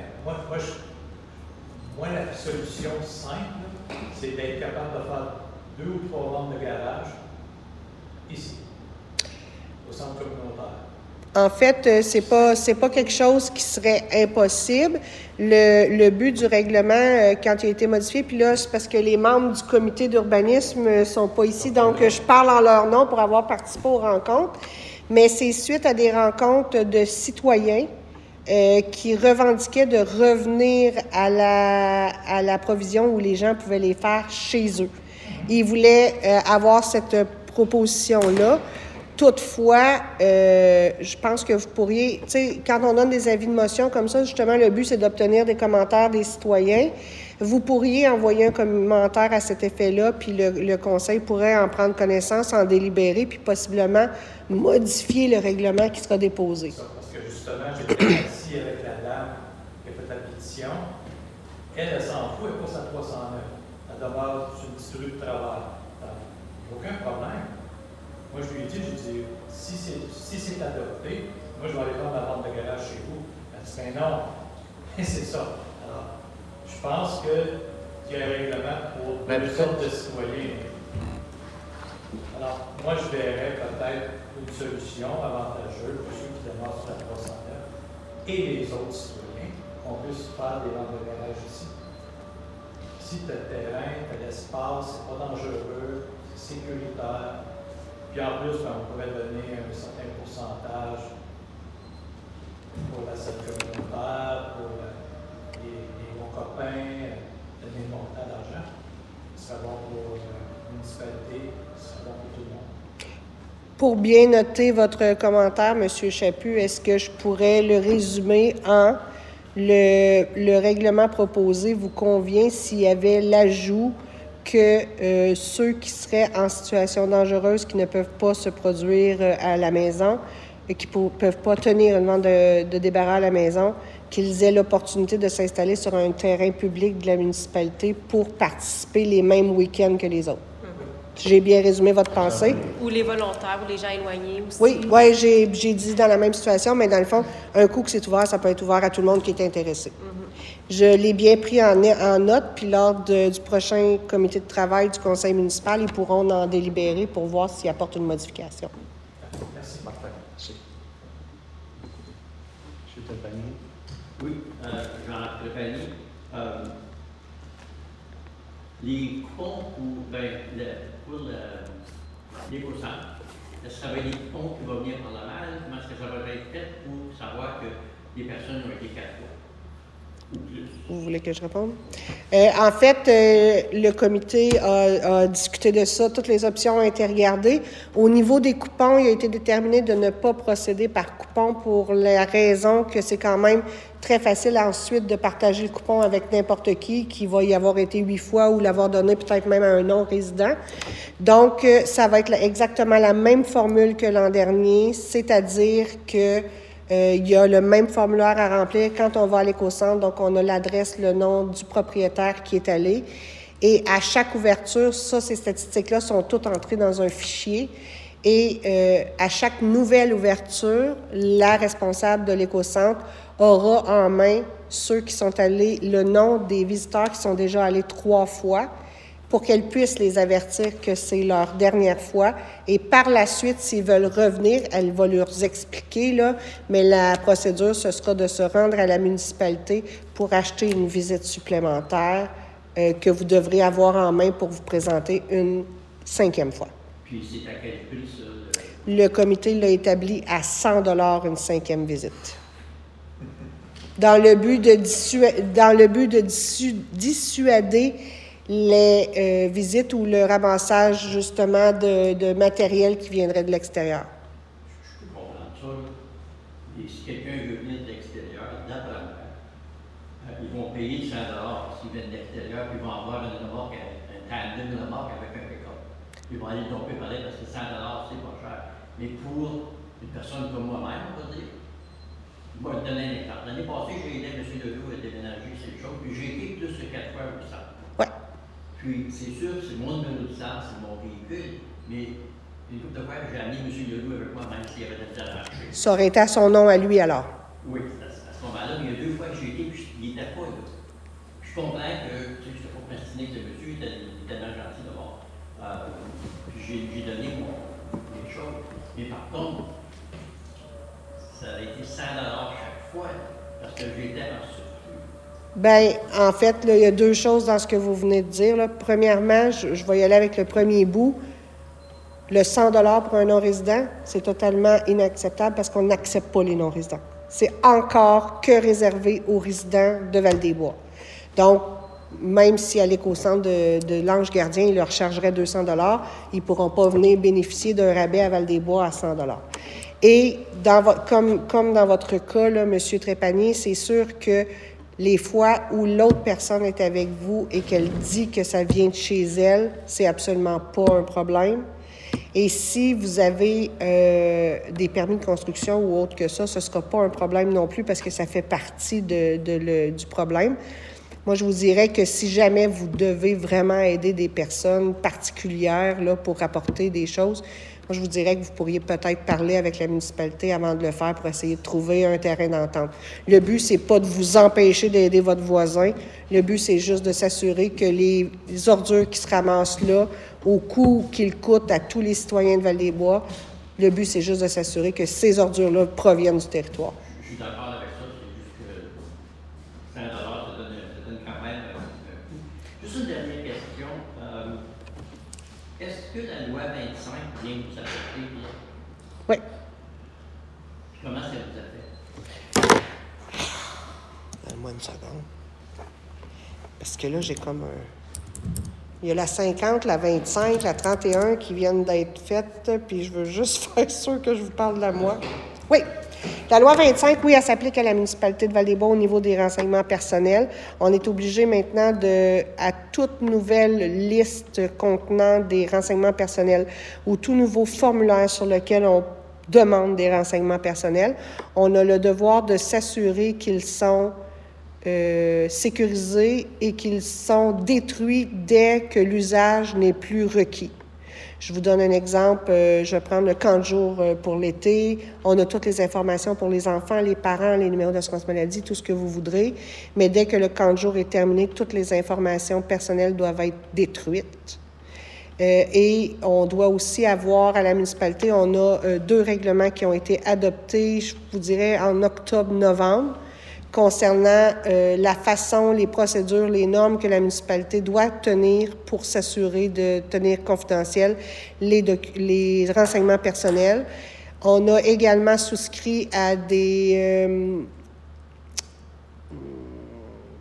moi, la solution simple, c'est d'être capable de faire 2 ou 3 ventes de garage ici, au centre communautaire. En fait, c'est pas quelque chose qui serait impossible. Le but du règlement, quand il a été modifié, puis là, c'est parce que les membres du comité d'urbanisme sont pas ici, donc je parle en leur nom pour avoir participé aux rencontres, mais c'est suite à des rencontres de citoyens qui revendiquaient de revenir à la provision où les gens pouvaient les faire chez eux. Ils voulaient avoir cette proposition-là. Toutefois, je pense que vous pourriez, tu sais, quand on donne des avis de motion comme ça, justement, le but, c'est d'obtenir des commentaires des citoyens. Vous pourriez envoyer un commentaire à cet effet-là, puis le conseil pourrait en prendre connaissance, en délibérer, puis possiblement modifier le règlement qui sera déposé. Parce que justement, j'étais assis avec la dame qui a fait la pétition. Elle s'en fout, elle passe à 309. Elle demeure sur une petite rue de travail. Aucun problème. Moi, je lui ai dit, si c'est adopté, moi, je vais aller faire ma vente de garage chez vous. Elle dit, ben non. Et c'est ça. Alors, je pense qu'il y a un règlement pour toutes sortes de citoyens. Alors, moi, je verrais peut-être une solution avantageuse pour ceux qui demeurent sur la 309 et les autres citoyens, qu'on puisse faire des ventes de garage ici. Si tu as le terrain, tu as l'espace, c'est pas dangereux, c'est sécuritaire. Puis en plus, on pourrait donner un certain pourcentage pour la salle communautaire, pour les bons copains, donner un montant d'argent. Ce serait bon pour la municipalité, ce serait bon pour tout le monde. Pour bien noter votre commentaire, M. Chaput, est-ce que je pourrais le résumer en le règlement proposé vous convient s'il y avait l'ajout que ceux qui seraient en situation dangereuse, qui ne peuvent pas se produire à la maison et qui ne peuvent pas tenir une vente de débarras à la maison, qu'ils aient l'opportunité de s'installer sur un terrain public de la municipalité pour participer les mêmes week-ends que les autres. J'ai bien résumé votre pensée? Ou les volontaires, ou les gens éloignés aussi. Oui, j'ai dit dans la même situation, mais dans le fond, un coup que c'est ouvert, ça peut être ouvert à tout le monde qui est intéressé. Je l'ai bien pris en note, puis lors du prochain comité de travail du conseil municipal, ils pourront en délibérer pour voir s'ils apportent une modification. Merci. Parfait. Merci. M. Trépanier. Oui, Jean-Marc Trépanier. Les coupons pour l'éco-centre, est-ce que ça va être des coupons qui vont venir par la malle? Comment est-ce que ça va être fait pour savoir que les personnes ont été 4 fois? ou plus? Vous voulez que je réponde? En fait, le comité a discuté de ça. Toutes les options ont été regardées. Au niveau des coupons, il a été déterminé de ne pas procéder par coupon pour la raison que c'est quand même très facile ensuite de partager le coupon avec n'importe qui va y avoir été 8 fois ou l'avoir donné peut-être même à un non-résident. Donc, ça va être exactement la même formule que l'an dernier, c'est-à-dire que il y a le même formulaire à remplir quand on va à l'éco-centre. Donc, on a l'adresse, le nom du propriétaire qui est allé. Et à chaque ouverture, ces statistiques-là sont toutes entrées dans un fichier. Et à chaque nouvelle ouverture, la responsable de l'éco-centre aura en main ceux qui sont allés, le nom des visiteurs qui sont déjà allés 3 fois, pour qu'elles puissent les avertir que c'est leur dernière fois. Et par la suite, s'ils veulent revenir, elle va leur expliquer, là, mais la procédure, ce sera de se rendre à la municipalité pour acheter une visite supplémentaire que vous devrez avoir en main pour vous présenter une 5e fois. Puis c'est à quel prix, ça? Le comité l'a établi à 100 $ une 5e visite. Dans le but de dissuader les visites ou le ramassage, justement, de matériel qui viendrait de l'extérieur. Je peux comprendre ça. Et si quelqu'un veut venir de l'extérieur, d'après moi, ils vont payer 100 $ s'ils viennent de l'extérieur, puis ils vont avoir une remorque, un tandem remorque avec un pick-up. Ils vont aller tomber par là parce que 100 $, c'est pas cher. Mais pour une personne comme moi-même, on va dire, moi, je vais te donner un exemple. L'année passée, j'ai aidé M. Ledoux à déménager ces choses, puis j'ai été plus de 4 fois au centre. Oui. Puis, c'est sûr, c'est mon numéro de centre, c'est mon véhicule, mais une couple de fois, j'ai amené M. Ledoux avec moi, même s'il y avait de la marché. Ça aurait été à son nom à lui, alors? Oui, à ce moment-là, mais il y a 2 fois que j'ai été, puis il n'était pas là. Je comprends que, tu sais, je n'étais pas fasciné que ce monsieur, il était tellement gentil de moi. Puis j'ai donné les choses. Mais par contre, ça a été 100 $ chaque fois, parce que j'étais en surplus. Bien, en fait, là, il y a 2 choses dans ce que vous venez de dire, là. Premièrement, je vais y aller avec le premier bout. Le 100 $ pour un non-résident, c'est totalement inacceptable parce qu'on n'accepte pas les non-résidents. C'est encore que réservé aux résidents de Val-des-Bois. Donc, même si à l'éco-centre de l'Ange Gardien, ils leur chargeraient 200 $, ils ne pourront pas venir bénéficier d'un rabais à Val-des-Bois à 100 $. Et comme dans votre cas, là, M. Trépanier, c'est sûr que les fois où l'autre personne est avec vous et qu'elle dit que ça vient de chez elle, c'est absolument pas un problème. Et si vous avez des permis de construction ou autre que ça, ce ne sera pas un problème non plus parce que ça fait partie du problème. Moi, je vous dirais que si jamais vous devez vraiment aider des personnes particulières là, pour apporter des choses, moi, je vous dirais que vous pourriez peut-être parler avec la municipalité avant de le faire pour essayer de trouver un terrain d'entente. Le but, c'est pas de vous empêcher d'aider votre voisin. Le but, c'est juste de s'assurer que les ordures qui se ramassent là, au coût qu'ils coûtent à tous les citoyens de Val-des-Bois, le but, c'est juste de s'assurer que ces ordures-là proviennent du territoire. Je suis d'accord avec ça, c'est juste que 100 $, ça donne quand même un coût. Juste une dernière question. Est-ce que la loi 25 vient vous affecter? Oui. Comment ça vous affecte? Donne-moi une seconde. Parce que là, j'ai comme un... Il y a la 50, la 25, la 31 qui viennent d'être faites, puis je veux juste faire sûr que je vous parle de la moi. Oui. La loi 25, oui, elle s'applique à la municipalité de Val-des-Bois au niveau des renseignements personnels. On est obligé maintenant à toute nouvelle liste contenant des renseignements personnels ou tout nouveau formulaire sur lequel on demande des renseignements personnels, on a le devoir de s'assurer qu'ils sont sécurisés et qu'ils sont détruits dès que l'usage n'est plus requis. Je vous donne un exemple. Je vais prendre le camp de jour pour l'été. On a toutes les informations pour les enfants, les parents, les numéros d'assurance maladie, tout ce que vous voudrez. Mais dès que le camp de jour est terminé, toutes les informations personnelles doivent être détruites. Et on doit aussi avoir à la municipalité, on a 2 règlements qui ont été adoptés, je vous dirais, en octobre-novembre, concernant la façon, les procédures, les normes que la municipalité doit tenir pour s'assurer de tenir confidentiels les renseignements personnels. On a également souscrit à des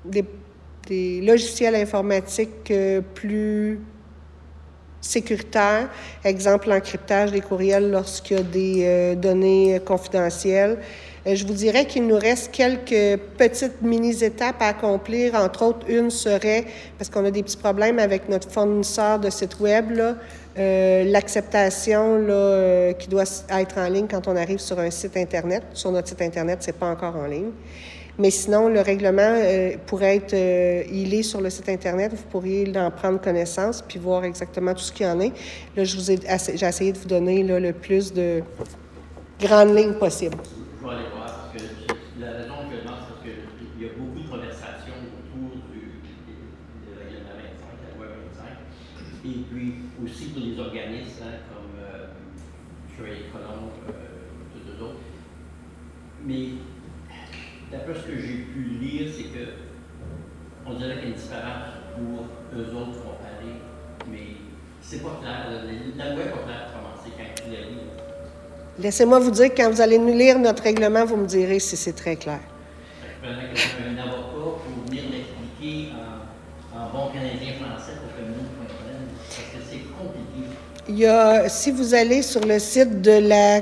des logiciels informatiques plus sécuritaires. Exemple, l'encryptage des courriels lorsqu'il y a des données confidentielles. Je vous dirais qu'il nous reste quelques petites mini-étapes à accomplir. Entre autres, une serait, parce qu'on a des petits problèmes avec notre fournisseur de site web, là, l'acceptation qui doit être en ligne quand on arrive sur un site Internet. Sur notre site Internet, c'est pas encore en ligne. Mais sinon, le règlement pourrait être, il est sur le site Internet, vous pourriez en prendre connaissance puis voir exactement tout ce qu'il y en est. Là, j'ai essayé de vous donner là, le plus de grandes lignes possibles. Je vais aller voir, parce que la raison que je demande, c'est parce qu'il y a beaucoup de conversations autour du règlement 25, la loi 25, et puis aussi pour les organismes comme Cheval Colombe, tous les autres. Mais d'après ce que j'ai pu lire, c'est que on dirait qu'il y a une différence pour eux autres comparés, mais c'est pas clair. La loi n'est pas claire pour commencer quand tu l'as lu. Laissez-moi vous dire que quand vous allez nous lire notre règlement, vous me direz si c'est très clair. Je prenais un avocat pour venir l'expliquer en bon canadien français pour que nous comprenions, parce que c'est compliqué. Il y a, si vous allez sur le site de la...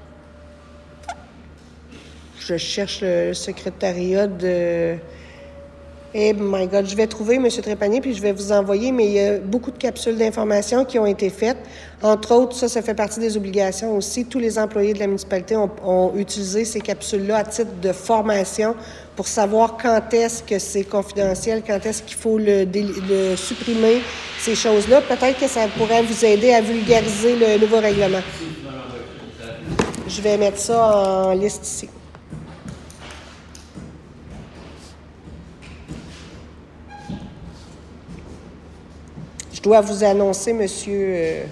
Je cherche le secrétariat de... Eh my God, je vais trouver M. Trépanier, puis je vais vous envoyer, mais il y a beaucoup de capsules d'information qui ont été faites. Entre autres, ça fait partie des obligations aussi. Tous les employés de la municipalité ont utilisé ces capsules-là à titre de formation pour savoir quand est-ce que c'est confidentiel, quand est-ce qu'il faut le supprimer, ces choses-là. Peut-être que ça pourrait vous aider à vulgariser le nouveau règlement. Je vais mettre ça en liste ici. Je dois vous annoncer, Monsieur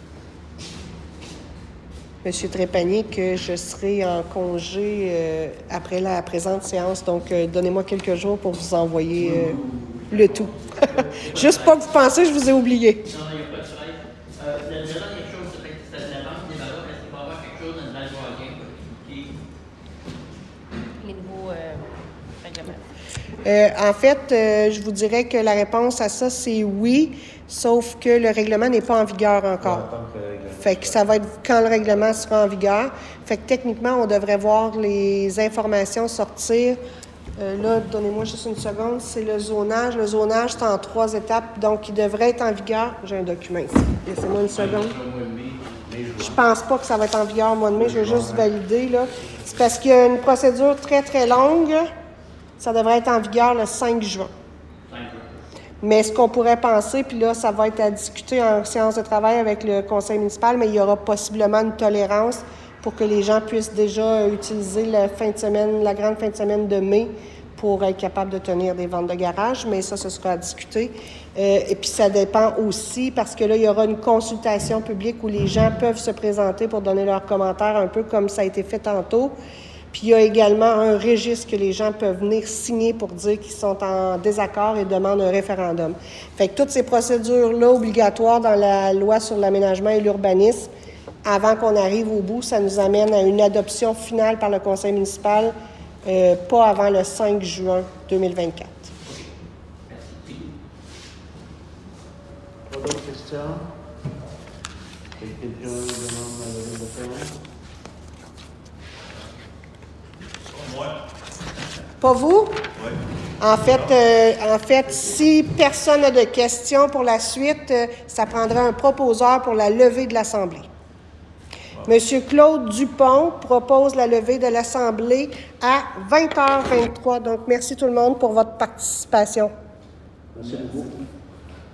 Trépanier, que je serai en congé après la présente séance. Donc, donnez-moi quelques jours pour vous envoyer le tout. Juste pas que vous pensez que je vous ai oublié. Non, il n'y a pas de stress. La dernière chose, c'est la vente des valeurs. Est-ce qu'il va y avoir quelque chose dans le Val-Joyen pour expliquer Les nouveaux règlements. En fait, je vous dirais que la réponse à ça, c'est oui, sauf que le règlement n'est pas en vigueur encore. Fait que ça va être quand le règlement sera en vigueur. Fait que techniquement, on devrait voir les informations sortir. Là, donnez-moi juste une seconde. C'est le zonage. Le zonage, c'est en 3 étapes. Donc, il devrait être en vigueur. J'ai un document ici. Laissez-moi une seconde. Je pense pas que ça va être en vigueur au mois de mai. Je veux juste valider, là. C'est parce qu'il y a une procédure très, très longue. Ça devrait être en vigueur le 5 juin. Mais ce qu'on pourrait penser, puis là, ça va être à discuter en séance de travail avec le conseil municipal, mais il y aura possiblement une tolérance pour que les gens puissent déjà utiliser la grande fin de semaine de mai pour être capable de tenir des ventes de garage, mais ça, ce sera à discuter. Et puis, ça dépend aussi, parce que là, il y aura une consultation publique où les gens peuvent se présenter pour donner leurs commentaires, un peu comme ça a été fait tantôt. Puis il y a également un registre que les gens peuvent venir signer pour dire qu'ils sont en désaccord et demandent un référendum. Fait que toutes ces procédures-là obligatoires dans la loi sur l'aménagement et l'urbanisme, avant qu'on arrive au bout, ça nous amène à une adoption finale par le conseil municipal, pas avant le 5 juin 2024. Pas d'autres questions? Quelqu'un demande la levée de parole? Moi. Pas vous? Oui. En fait, si personne n'a de questions pour la suite, ça prendrait un proposeur pour la levée de l'Assemblée. Monsieur Claude Dupont propose la levée de l'Assemblée à 20h23. Donc, merci tout le monde pour votre participation. Merci beaucoup.